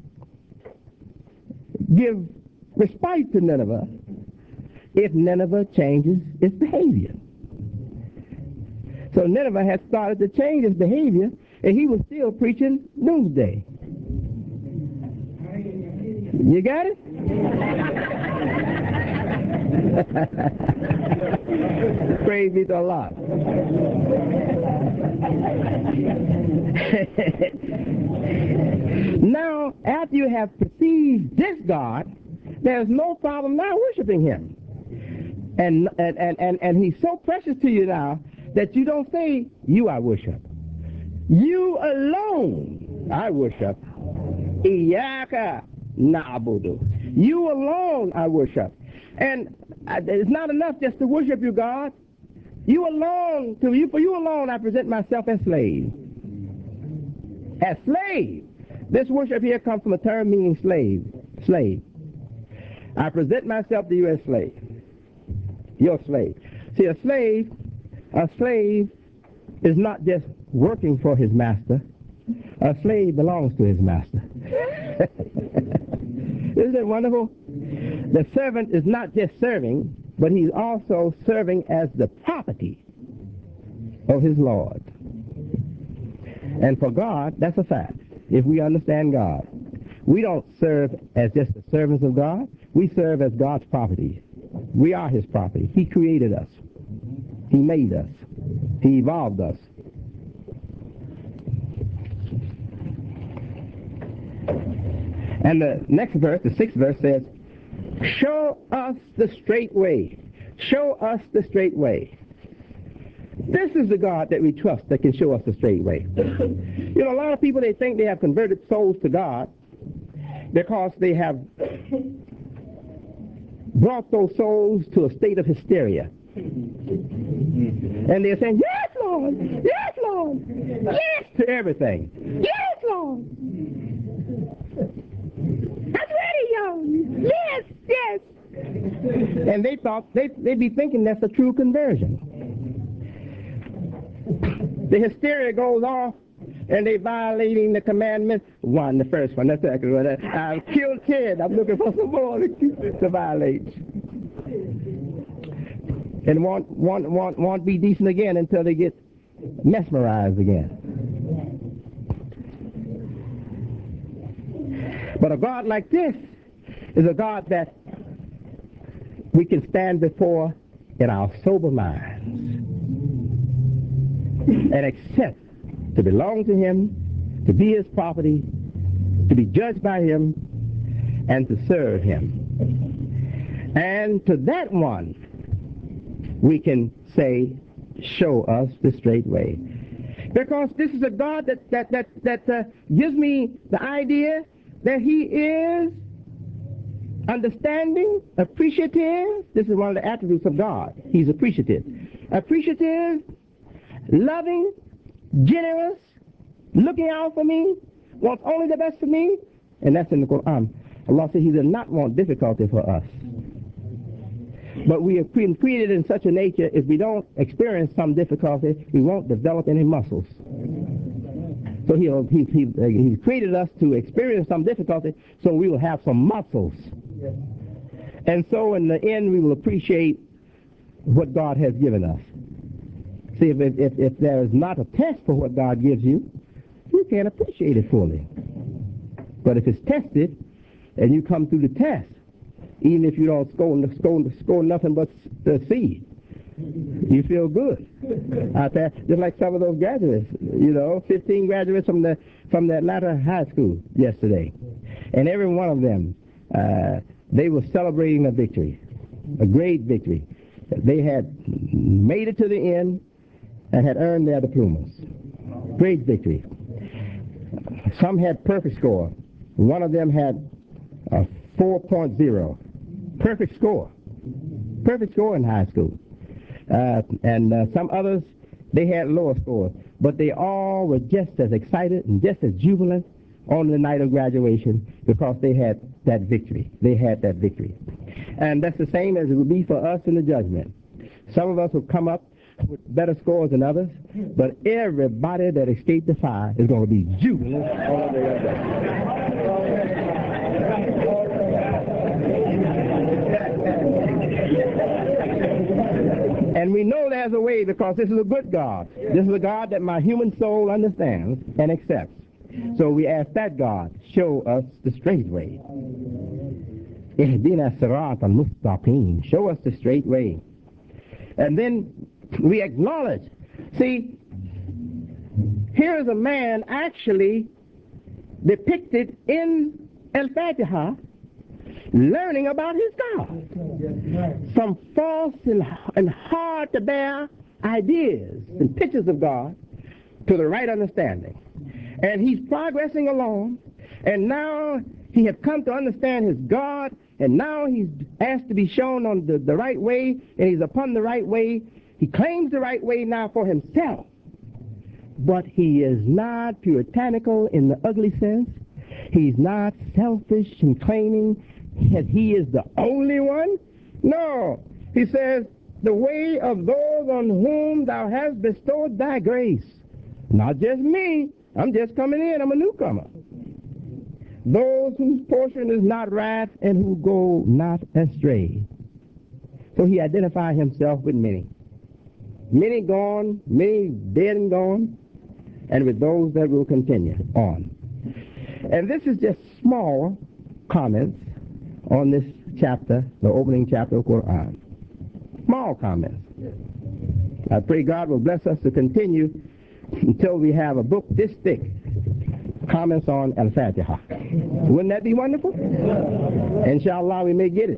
give respite to Nineveh if Nineveh changes its behavior. So Nineveh had started to change its behavior, and he was still preaching doomsday. You got it? Praise be to Allah. Now, after you have perceived this God, there's no problem now worshiping him. And, and, and, and, and he's so precious to you now that you don't say, you I worship. You alone I worship. Iyaka na'budu. You alone I worship. And it's not enough just to worship you, God. You alone, to you, for you alone I present myself as slave. As slave. This worship here comes from a term meaning slave. Slave. I present myself to you as slave. Your slave. See, a slave, a slave is not just working for his master. A slave belongs to his master. Isn't it wonderful? The servant is not just serving, but he's also serving as the property of his Lord. And for God, that's a fact. If we understand God, we don't serve as just the servants of God. We serve as God's property. We are his property. He created us. He made us. He evolved us. And the next verse, the sixth verse says, show us the straight way. Show us the straight way. This is the God that we trust that can show us the straight way. You know, a lot of people, they think they have converted souls to God because they have brought those souls to a state of hysteria. And they're saying, yes, Lord, yes, Lord, yes to everything. Yes, Lord. I'm ready, y'all. Yes, yes. And they thought, they, they'd be thinking that's a true conversion. the hysteria goes off, and they violating the commandment. One, the first one, the second one. I've killed ten. I'm looking for some more to, to violate. And won't, won't, won't, won't be decent again until they get mesmerized again. But a God like this is a God that we can stand before in our sober minds and accept to belong to Him, to be His property, to be judged by Him, and to serve Him. And to that one, we can say, show us the straight way. Because this is a God that, that, that, that uh, gives me the idea that He is understanding, appreciative. This is one of the attributes of God. He's appreciative. Appreciative, loving, generous, looking out for me, wants only the best for me. And that's in the Quran. Allah says He does not want difficulty for us. But we are created in such a nature, if we don't experience some difficulty, we won't develop any muscles. So he'll, he, he, uh, He's created us to experience some difficulty, so we will have some muscles. And so in the end, we will appreciate what God has given us. See, if, if, if there is not a test for what God gives you, you can't appreciate it fully. But if it's tested, and you come through the test, even if you don't score, score, score nothing but the C, you feel good. Out there, just like some of those graduates, you know, fifteen graduates from the from the Atlanta high school yesterday, and every one of them, uh, they were celebrating a victory, a great victory. They had made it to the end and had earned their diplomas. Great victory. Some had perfect score. One of them had a four point oh. Perfect score. Perfect score in high school. Uh, and uh, some others, they had lower scores. But they all were just as excited and just as jubilant on the night of graduation because they had that victory. They had that victory. And that's the same as it would be for us in the judgment. Some of us will come up with better scores than others, but everybody that escaped the fire is going to be jubilant all the way up. And we know there's a way because this is a good God. This is a God that my human soul understands and accepts. So we ask that God, show us the straight way. Ihdina sirat al-mustaqim. Show us the straight way. And then we acknowledge. See, here is a man actually depicted in Al-Fatiha learning about his God. Some false and, and hard to bear ideas and pictures of God to the right understanding. And he's progressing along, and now he has come to understand his God, and now he's asked to be shown on the, the right way, and he's upon the right way. He claims the right way now for himself, but he is not puritanical in the ugly sense. He's not selfish in claiming that he is the only one. No, he says, the way of those on whom thou hast bestowed thy grace. Not just me. I'm just coming in. I'm a newcomer. Those whose portion is not wrath and who go not astray. So he identified himself with many. Many gone, many dead and gone, and with those that will continue on. And this is just small comments on this chapter, the opening chapter of Quran. Small comments. I pray God will bless us to continue until we have a book this thick, comments on Al-Fatiha. Wouldn't that be wonderful? Inshallah, we may get it.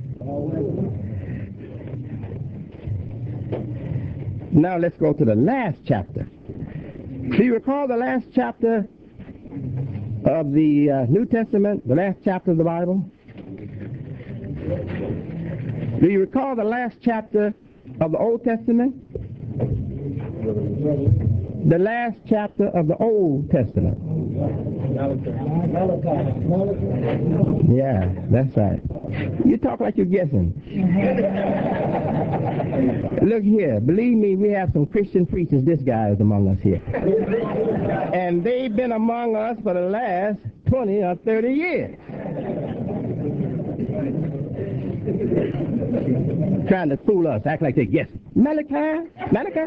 Now let's go to the last chapter. Do you recall the last chapter of the uh, New Testament, the last chapter of the Bible? Do you recall the last chapter of the Old Testament? the last chapter of the Old Testament. Yeah, that's right. You talk like you're guessing. Look here, believe me, we have some Christian preachers. This guy is among us here. And they've been among us for the last twenty or thirty years. Trying to fool us, act like they guess. Malachi? Malachi?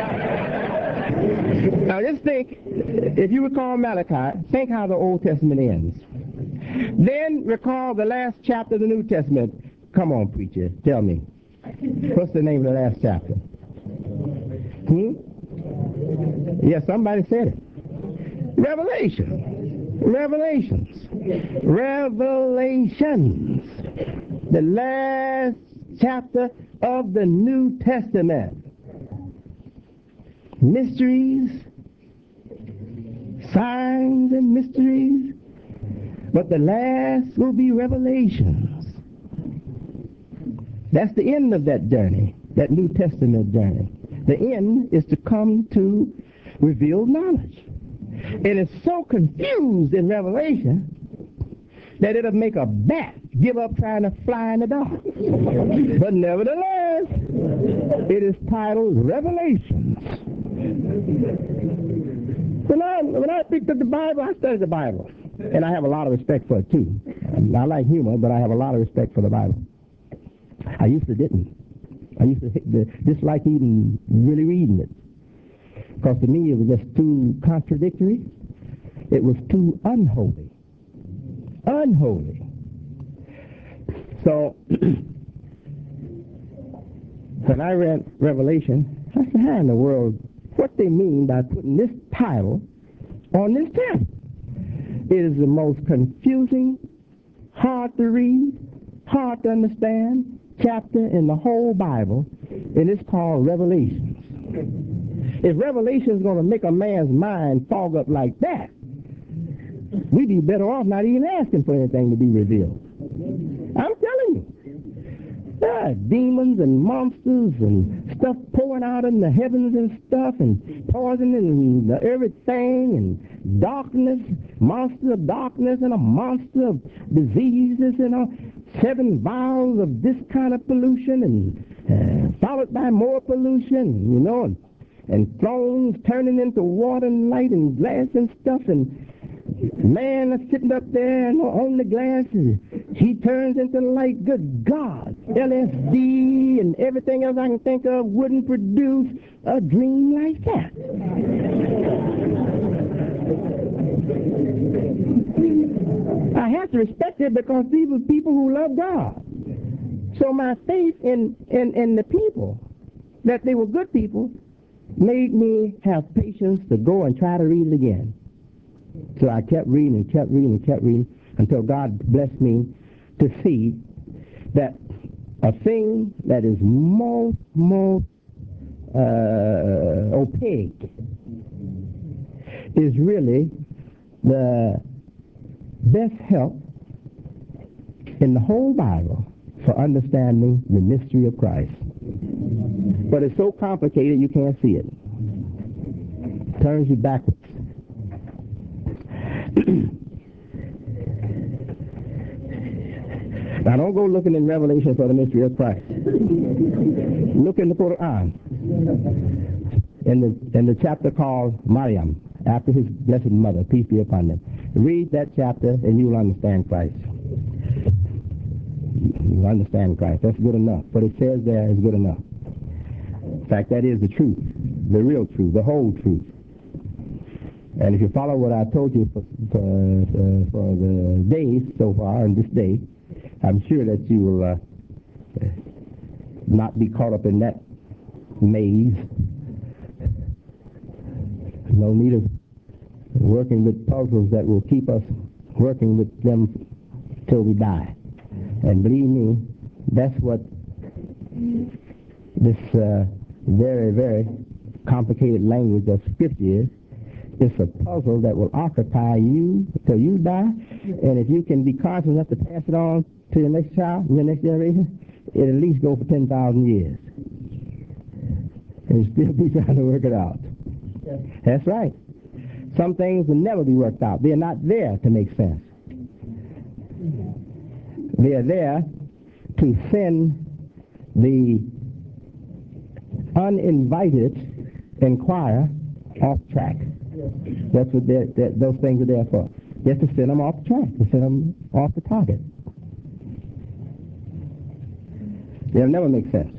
Now just think, if you recall Malachi, think how the Old Testament ends. Then recall the last chapter of the New Testament. Come on, preacher, tell me. What's the name of the last chapter? Hmm? Yes, somebody said it. Revelation. Revelations. Revelations. The last chapter of the New Testament. Mysteries, signs and mysteries, but the last will be revelations. That's the end of that journey, that New Testament journey. The end is to come to revealed knowledge. And it's so confused in Revelation that it'll make a bat give up trying to fly in the dark. But nevertheless, it is titled Revelations. When I, when I picked up the Bible, I studied the Bible. And I have a lot of respect for it, too. I like humor, but I have a lot of respect for the Bible. I used to didn't. I used to dislike even really reading it. Because to me, it was just too contradictory. It was too unholy. Unholy. So, when I read Revelation, I said, how in the world, what they mean by putting this title on this text? It is the most confusing, hard to read, hard to understand chapter in the whole Bible, and it's called Revelations. If Revelation is going to make a man's mind fog up like that, we'd be better off not even asking for anything to be revealed. I'm telling you. There are demons and monsters and stuff pouring out in the heavens and stuff, and poison and everything, and darkness, monster of darkness, and a monster of diseases, and a seven vials of this kind of pollution, and uh, followed by more pollution, you know, and, and thrones turning into water and light and glass and stuff, and man is sitting up there on the glass, and he turns into light. Good God, L S D and everything else I can think of wouldn't produce a dream like that. I have to respect it because these are people who love God. So my faith in, in, in the people, that they were good people, made me have patience to go and try to read it again. So I kept reading and kept reading and kept reading until God blessed me to see that a thing that is most, most uh, opaque is really the best help in the whole Bible for understanding the mystery of Christ. But it's so complicated you can't see it. It turns you backwards. Now don't go looking in Revelation for the mystery of Christ. Look in the Quran, in the in the chapter called Maryam, after his blessed mother, peace be upon them. Read that chapter and you'll understand Christ. You'll understand Christ. That's good enough. What it says there is good enough. In fact, that is the truth, the real truth, the whole truth. And if you follow what I told you for, for, uh, for the days so far, and this day, I'm sure that you will uh, not be caught up in that maze. No need of working with puzzles that will keep us working with them till we die. And believe me, that's what this uh, very, very complicated language of Scripture is. It's a puzzle that will occupy you till you die, and if you can be conscious enough to pass it on to your next child, your next generation, it'll at least go for ten thousand years. And you'll still be trying to work it out. That's right. Some things will never be worked out. They're not there to make sense. They're there to send the uninvited inquirer off track. That's what they're, they're, those things are there for. Just to send them off track, to send them off the target. They'll never make sense.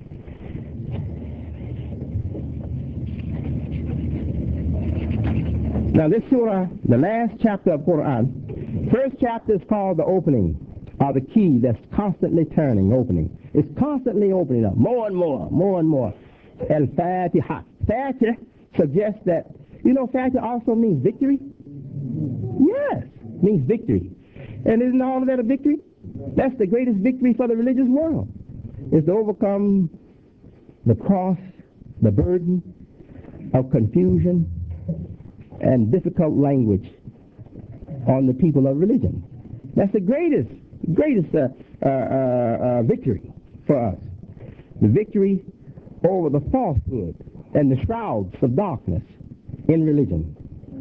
Now this surah, the last chapter of Quran, first chapter is called the opening, or the key that's constantly turning, opening. It's constantly opening up, more and more, more and more. Al-Fatiha. Fatiha suggests that, you know, Fatiha also means victory? Yes, means victory. And isn't all of that a victory? That's the greatest victory for the religious world, is to overcome the cross, the burden of confusion and difficult language on the people of religion. That's the greatest, greatest uh, uh, uh, victory for us. The victory over the falsehood and the shrouds of darkness in religion.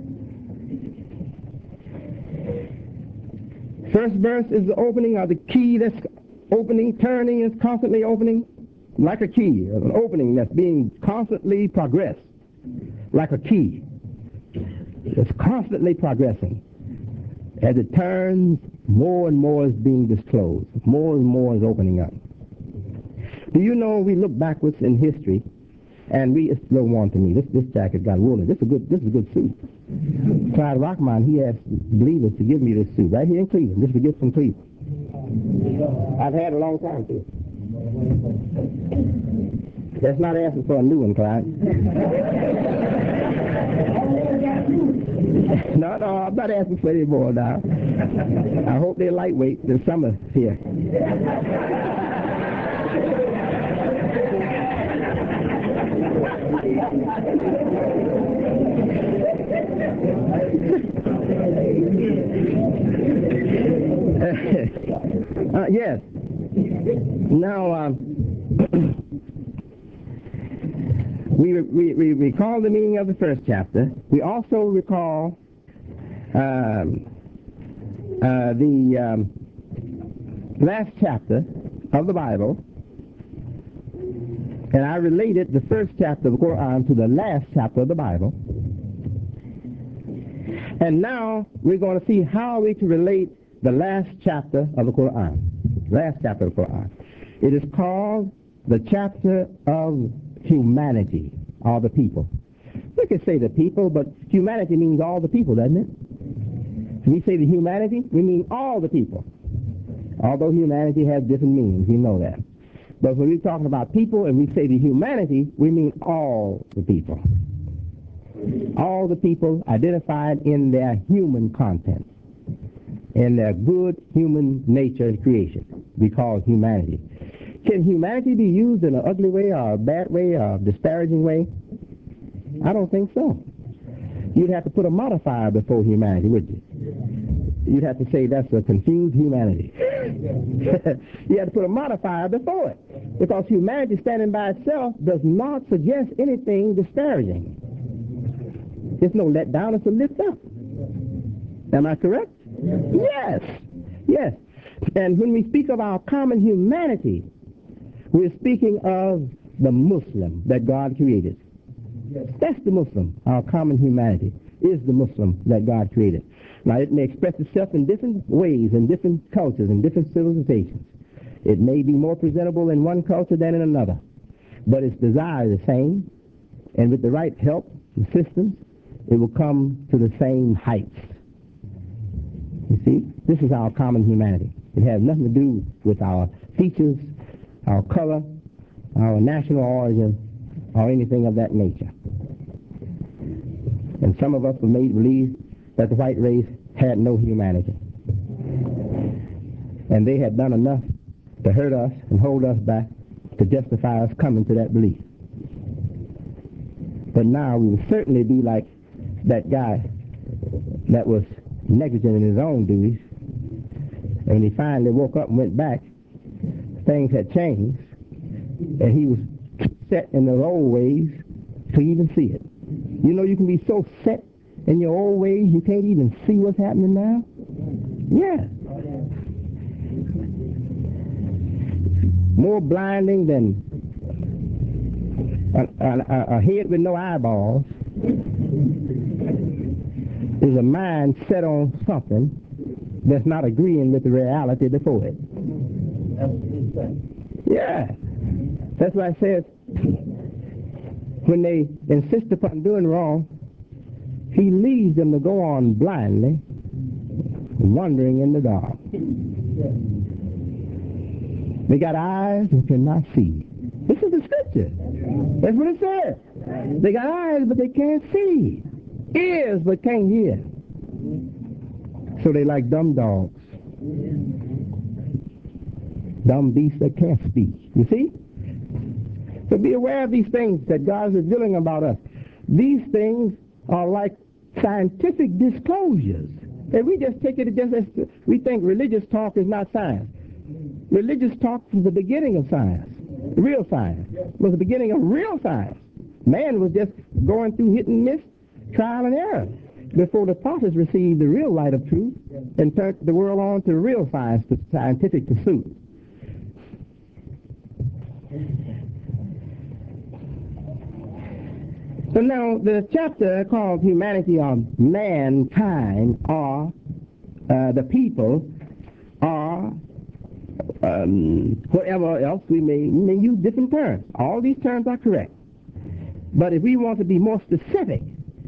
First verse is the opening, or the key that's opening, turning, is constantly opening, like a key, an opening that's being constantly progressed, like a key. It's constantly progressing. As it turns, more and more is being disclosed. More and more is opening up. Do you know, we look backwards in history, and we, it's a little warm to me. This this jacket got wool in it. This is a good, this is a good suit. Clyde Rockmont, he asked believers to give me this suit right here in Cleveland. This is a gift from Cleveland. I've had it a long time, too. That's not asking for a new one, Clyde. No, no, I'm not asking for any more now. I hope they're lightweight. The summer here. uh, yes. Now, uh, we, we, we recall the meaning of the first chapter. We also recall um, uh, the um, last chapter of the Bible, and I related the first chapter of the Quran to the last chapter of the Bible. And now we're going to see how we can relate the last chapter of the Quran. Last chapter of the Quran. It is called the chapter of humanity, or the people. We could say the people, but humanity means all the people, doesn't it? When we say the humanity, we mean all the people. Although humanity has different meanings, we know that. But when we're talking about people and we say the humanity, we mean all the people. All the people identified in their human content, in their good human nature and creation, we call humanity. Can humanity be used in an ugly way or a bad way or a disparaging way? I don't think so. You'd have to put a modifier before humanity, wouldn't you? You'd have to say that's a confused humanity. You have to put a modifier before it, because humanity standing by itself does not suggest anything disparaging. It's no let down, it's a lift up. Am I correct? Yes. Yes. And when we speak of our common humanity, we're speaking of the Muslim that God created. That's the Muslim. Our common humanity is the Muslim that God created. Now, it may express itself in different ways, in different cultures, in different civilizations. It may be more presentable in one culture than in another, but its desire is the same, and with the right help and systems, it will come to the same heights. You see, this is our common humanity. It has nothing to do with our features, our color, our national origin, or anything of that nature. And some of us were made believe that the white race had no humanity. And they had done enough to hurt us and hold us back to justify us coming to that belief. But now we will certainly be like that guy that was negligent in his own duties. And when he finally woke up and went back, things had changed, and he was set in the old ways to even see it. You know, you can be so set in your old ways you can't even see what's happening now. Yeah. More blinding than a, a, a head with no eyeballs is a mind set on something that's not agreeing with the reality before it. Yeah. That's why it says when they insist upon doing wrong, he leaves them to go on blindly, wandering in the dark. They got eyes and cannot see. This is the scripture. That's what it says. They got eyes, but they can't see. Ears, but can't hear. So they like dumb dogs. Dumb beasts that can't speak. You see? So be aware of these things that God is revealing about us. These things are like scientific disclosures. And we just take it just as we think religious talk is not science. Religious talk is the beginning of science. Real science. It was the beginning of real science. Man was just going through hit and miss, trial and error, before the prophets received the real light of truth and turned the world on to real science, to scientific pursuit. So now the chapter called Humanity or Mankind, or uh, the people, or um, whatever else we may, we may use different terms. All these terms are correct. But if we want to be more specific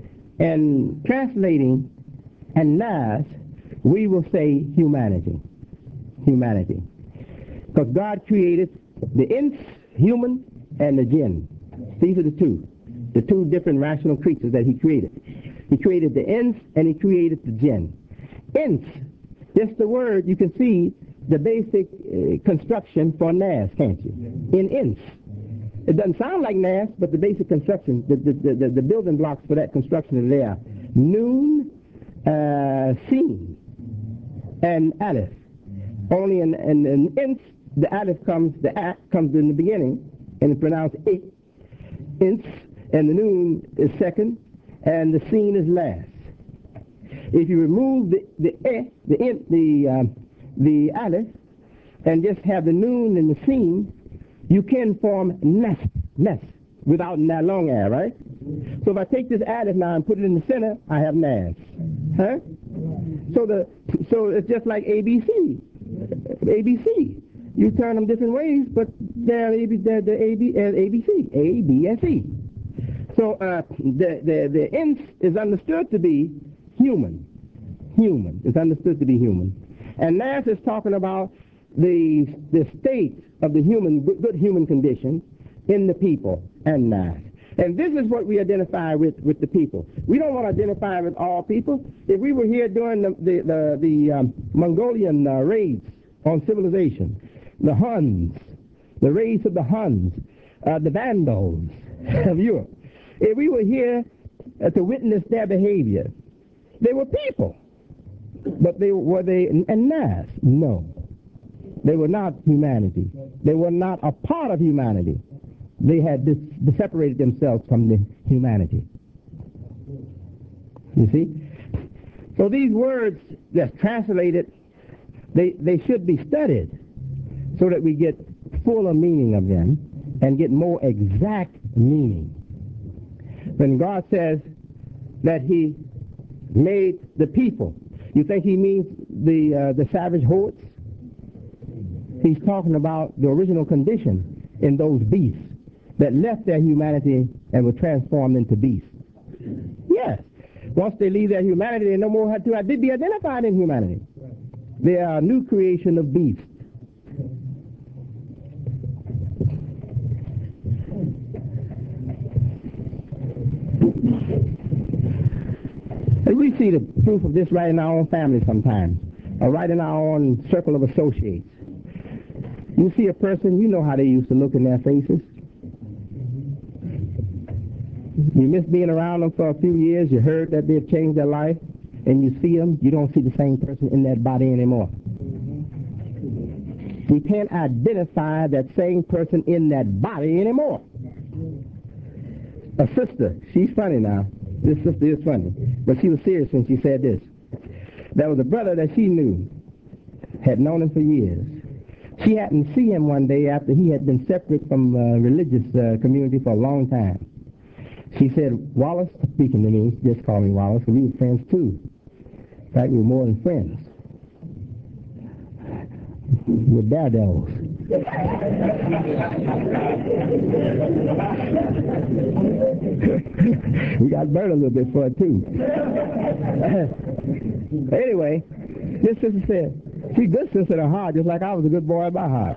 in translating and nas, we will say humanity. Humanity. Because God created the ins, human, and the jinn. These are the two. The two different rational creatures that he created. He created the ins and he created the jinn. Ins, just the word, you can see the basic uh, construction for nas, can't you? In ins. It doesn't sound like nas, but the basic construction, the, the, the, the building blocks for that construction are there. Noon, uh, sin, and aleph. Only in, in, in ins, the aleph comes, the a comes in the beginning, and it's pronounced eight. Ins, and the noon is second, and the sin is last. If you remove the the eh, the in, the um, the aleph, and just have the noon and the sin, you can form nes, nes, without that long air, right? So if I take this aleph now and put it in the center, I have nas. Huh? So the so it's just like A B C, A B C. You turn them different ways, but they're A B, they're the A B, uh, A B C, A, B, and C. So uh, the the the ins is understood to be human. Human is understood to be human, and Nas is talking about the the state of the human good, good human condition in the people and Nas. And this is what we identify with with the people. We don't want to identify with all people. If we were here during the the the, the um, Mongolian uh, raids on civilization, the Huns, the raids of the Huns, uh, the Vandals of Europe. If we were here uh, to witness their behavior, they were people. But they were they and Nas? No. They were not humanity. They were not a part of humanity. They had dis separated themselves from the humanity. You see? So these words that's translated, they, they should be studied so that we get fuller meaning of them and get more exact meaning. When God says that he made the people, you think he means the uh, the savage hordes? He's talking about the original condition in those beasts that left their humanity and were transformed into beasts. Yes. Once they leave their humanity, they no more have to be identified in humanity. They are a new creation of beasts. And we see the proof of this right in our own family sometimes, or right in our own circle of associates. You see a person, you know how they used to look in their faces. You miss being around them for a few years, you heard that they've changed their life, and you see them, you don't see the same person in that body anymore. We can't identify that same person in that body anymore. A sister, she's funny now. this sister is funny, but she was serious when she said this. There was a brother that she knew, had known him for years. She happened to see him one day after he had been separate from the uh, religious uh, community for a long time. She said, Wallace, speaking to me, just called me Wallace, we were friends too. In fact, we were more than friends. We're daredevils. We got burned a little bit for it too. Anyway, this sister said, she's good sister at heart, just like I was a good boy by heart.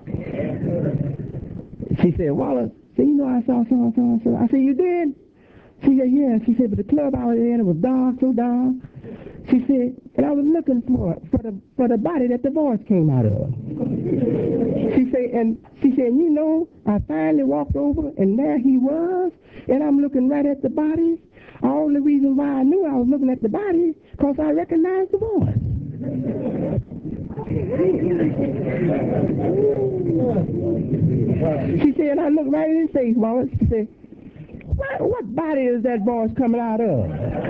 She said, Wallace, so you know I saw so and so and so. I said, you did? She said, yeah. She said, but the club I was in, it was dark, so dark. She said, and I was looking for for the for the body that the voice came out of. She said, and she said, you know, I finally walked over, and there he was, and I'm looking right at the body. All the reason why I knew I was looking at the body, because I recognized the voice. She said, and I looked right in his face, Wallace. She said, what, what body is that voice coming out of?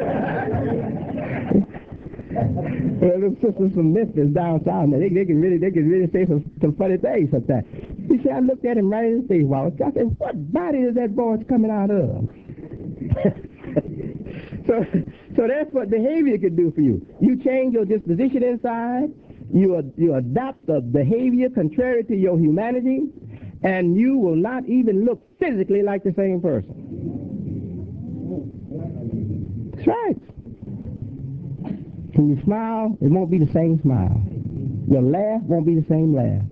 Well, them sisters from Memphis down south, they, they can really they can really say some, some funny things sometimes. She said, I looked at him right in his face, Wallace. I said, what body is that voice coming out of? so, so that's what behavior can do for you. You change your disposition inside. You you adopt a behavior contrary to your humanity, and you will not even look physically like the same person. That's right. When you smile, it won't be the same smile. Your laugh won't be the same laugh.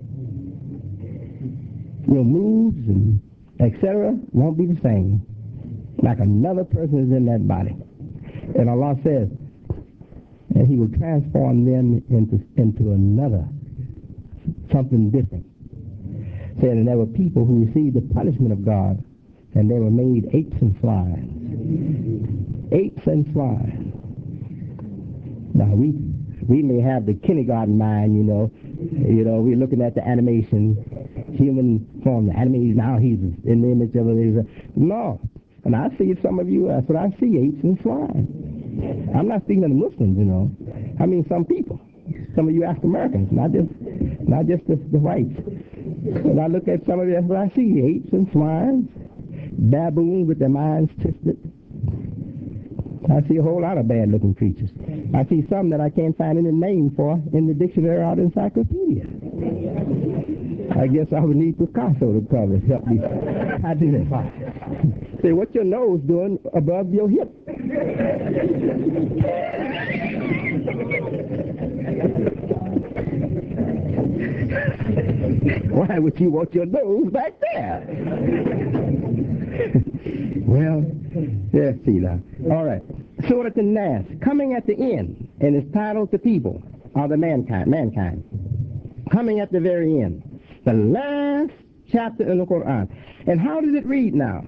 Your moods and et cetera won't be the same. Like another person is in that body. And Allah says that He will transform them into into another, something different. Said that there were people who received the punishment of God, and they were made apes and flies. Apes and flies. Now, we we may have the kindergarten mind, you know. You know, we're looking at the animation, human form, the animation, now he's in the image of it. No. And I see some of you, that's what I see, apes and flies. I'm not speaking of the Muslims, you know. I mean some people, some of you African Americans, not just not just the, the whites. When I look at some of you, that's what I see, apes and swines, baboons with their minds twisted. I see a whole lot of bad-looking creatures. I see some that I can't find any name for in the dictionary or the encyclopedia. I guess I would need Picasso to come and help me identify. Say, what's your nose doing above your hip? Why would you want your nose back there? Well, let's see now. All right. Surah An-Nas, coming at the end, and it's titled The People, or the mankind, mankind. Coming at the very end. The last chapter in the Quran. And how does it read now?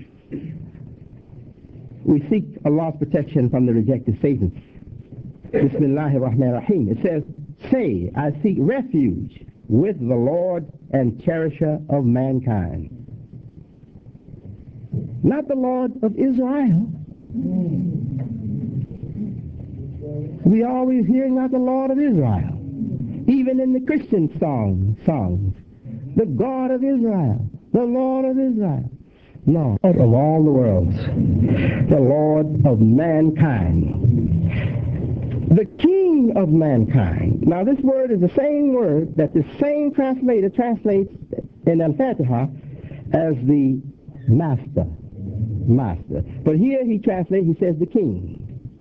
We seek Allah's protection from the rejected Satan. Bismillahir Rahmanir Rahim. It says, say, I seek refuge with the Lord and cherisher of mankind. Not the Lord of Israel. We always hear not the Lord of Israel. Even in the Christian song, songs. The God of Israel. The Lord of Israel. Lord of all the worlds. The Lord of mankind. The King of mankind. Now this word is the same word that the same translator translates in Al-Fatiha as the Master. Master. But here he translates, he says the King.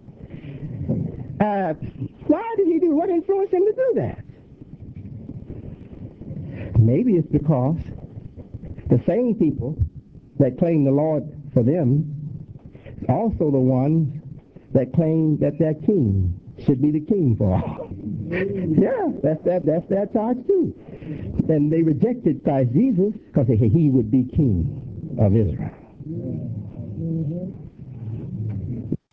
Uh, why did he do, what influenced him to do that? Maybe it's because the same people that claim the Lord for them also the ones that claim that their king should be the king for all. Yeah, that's that, that's their charge too. And they rejected Christ Jesus because he would be king of Israel.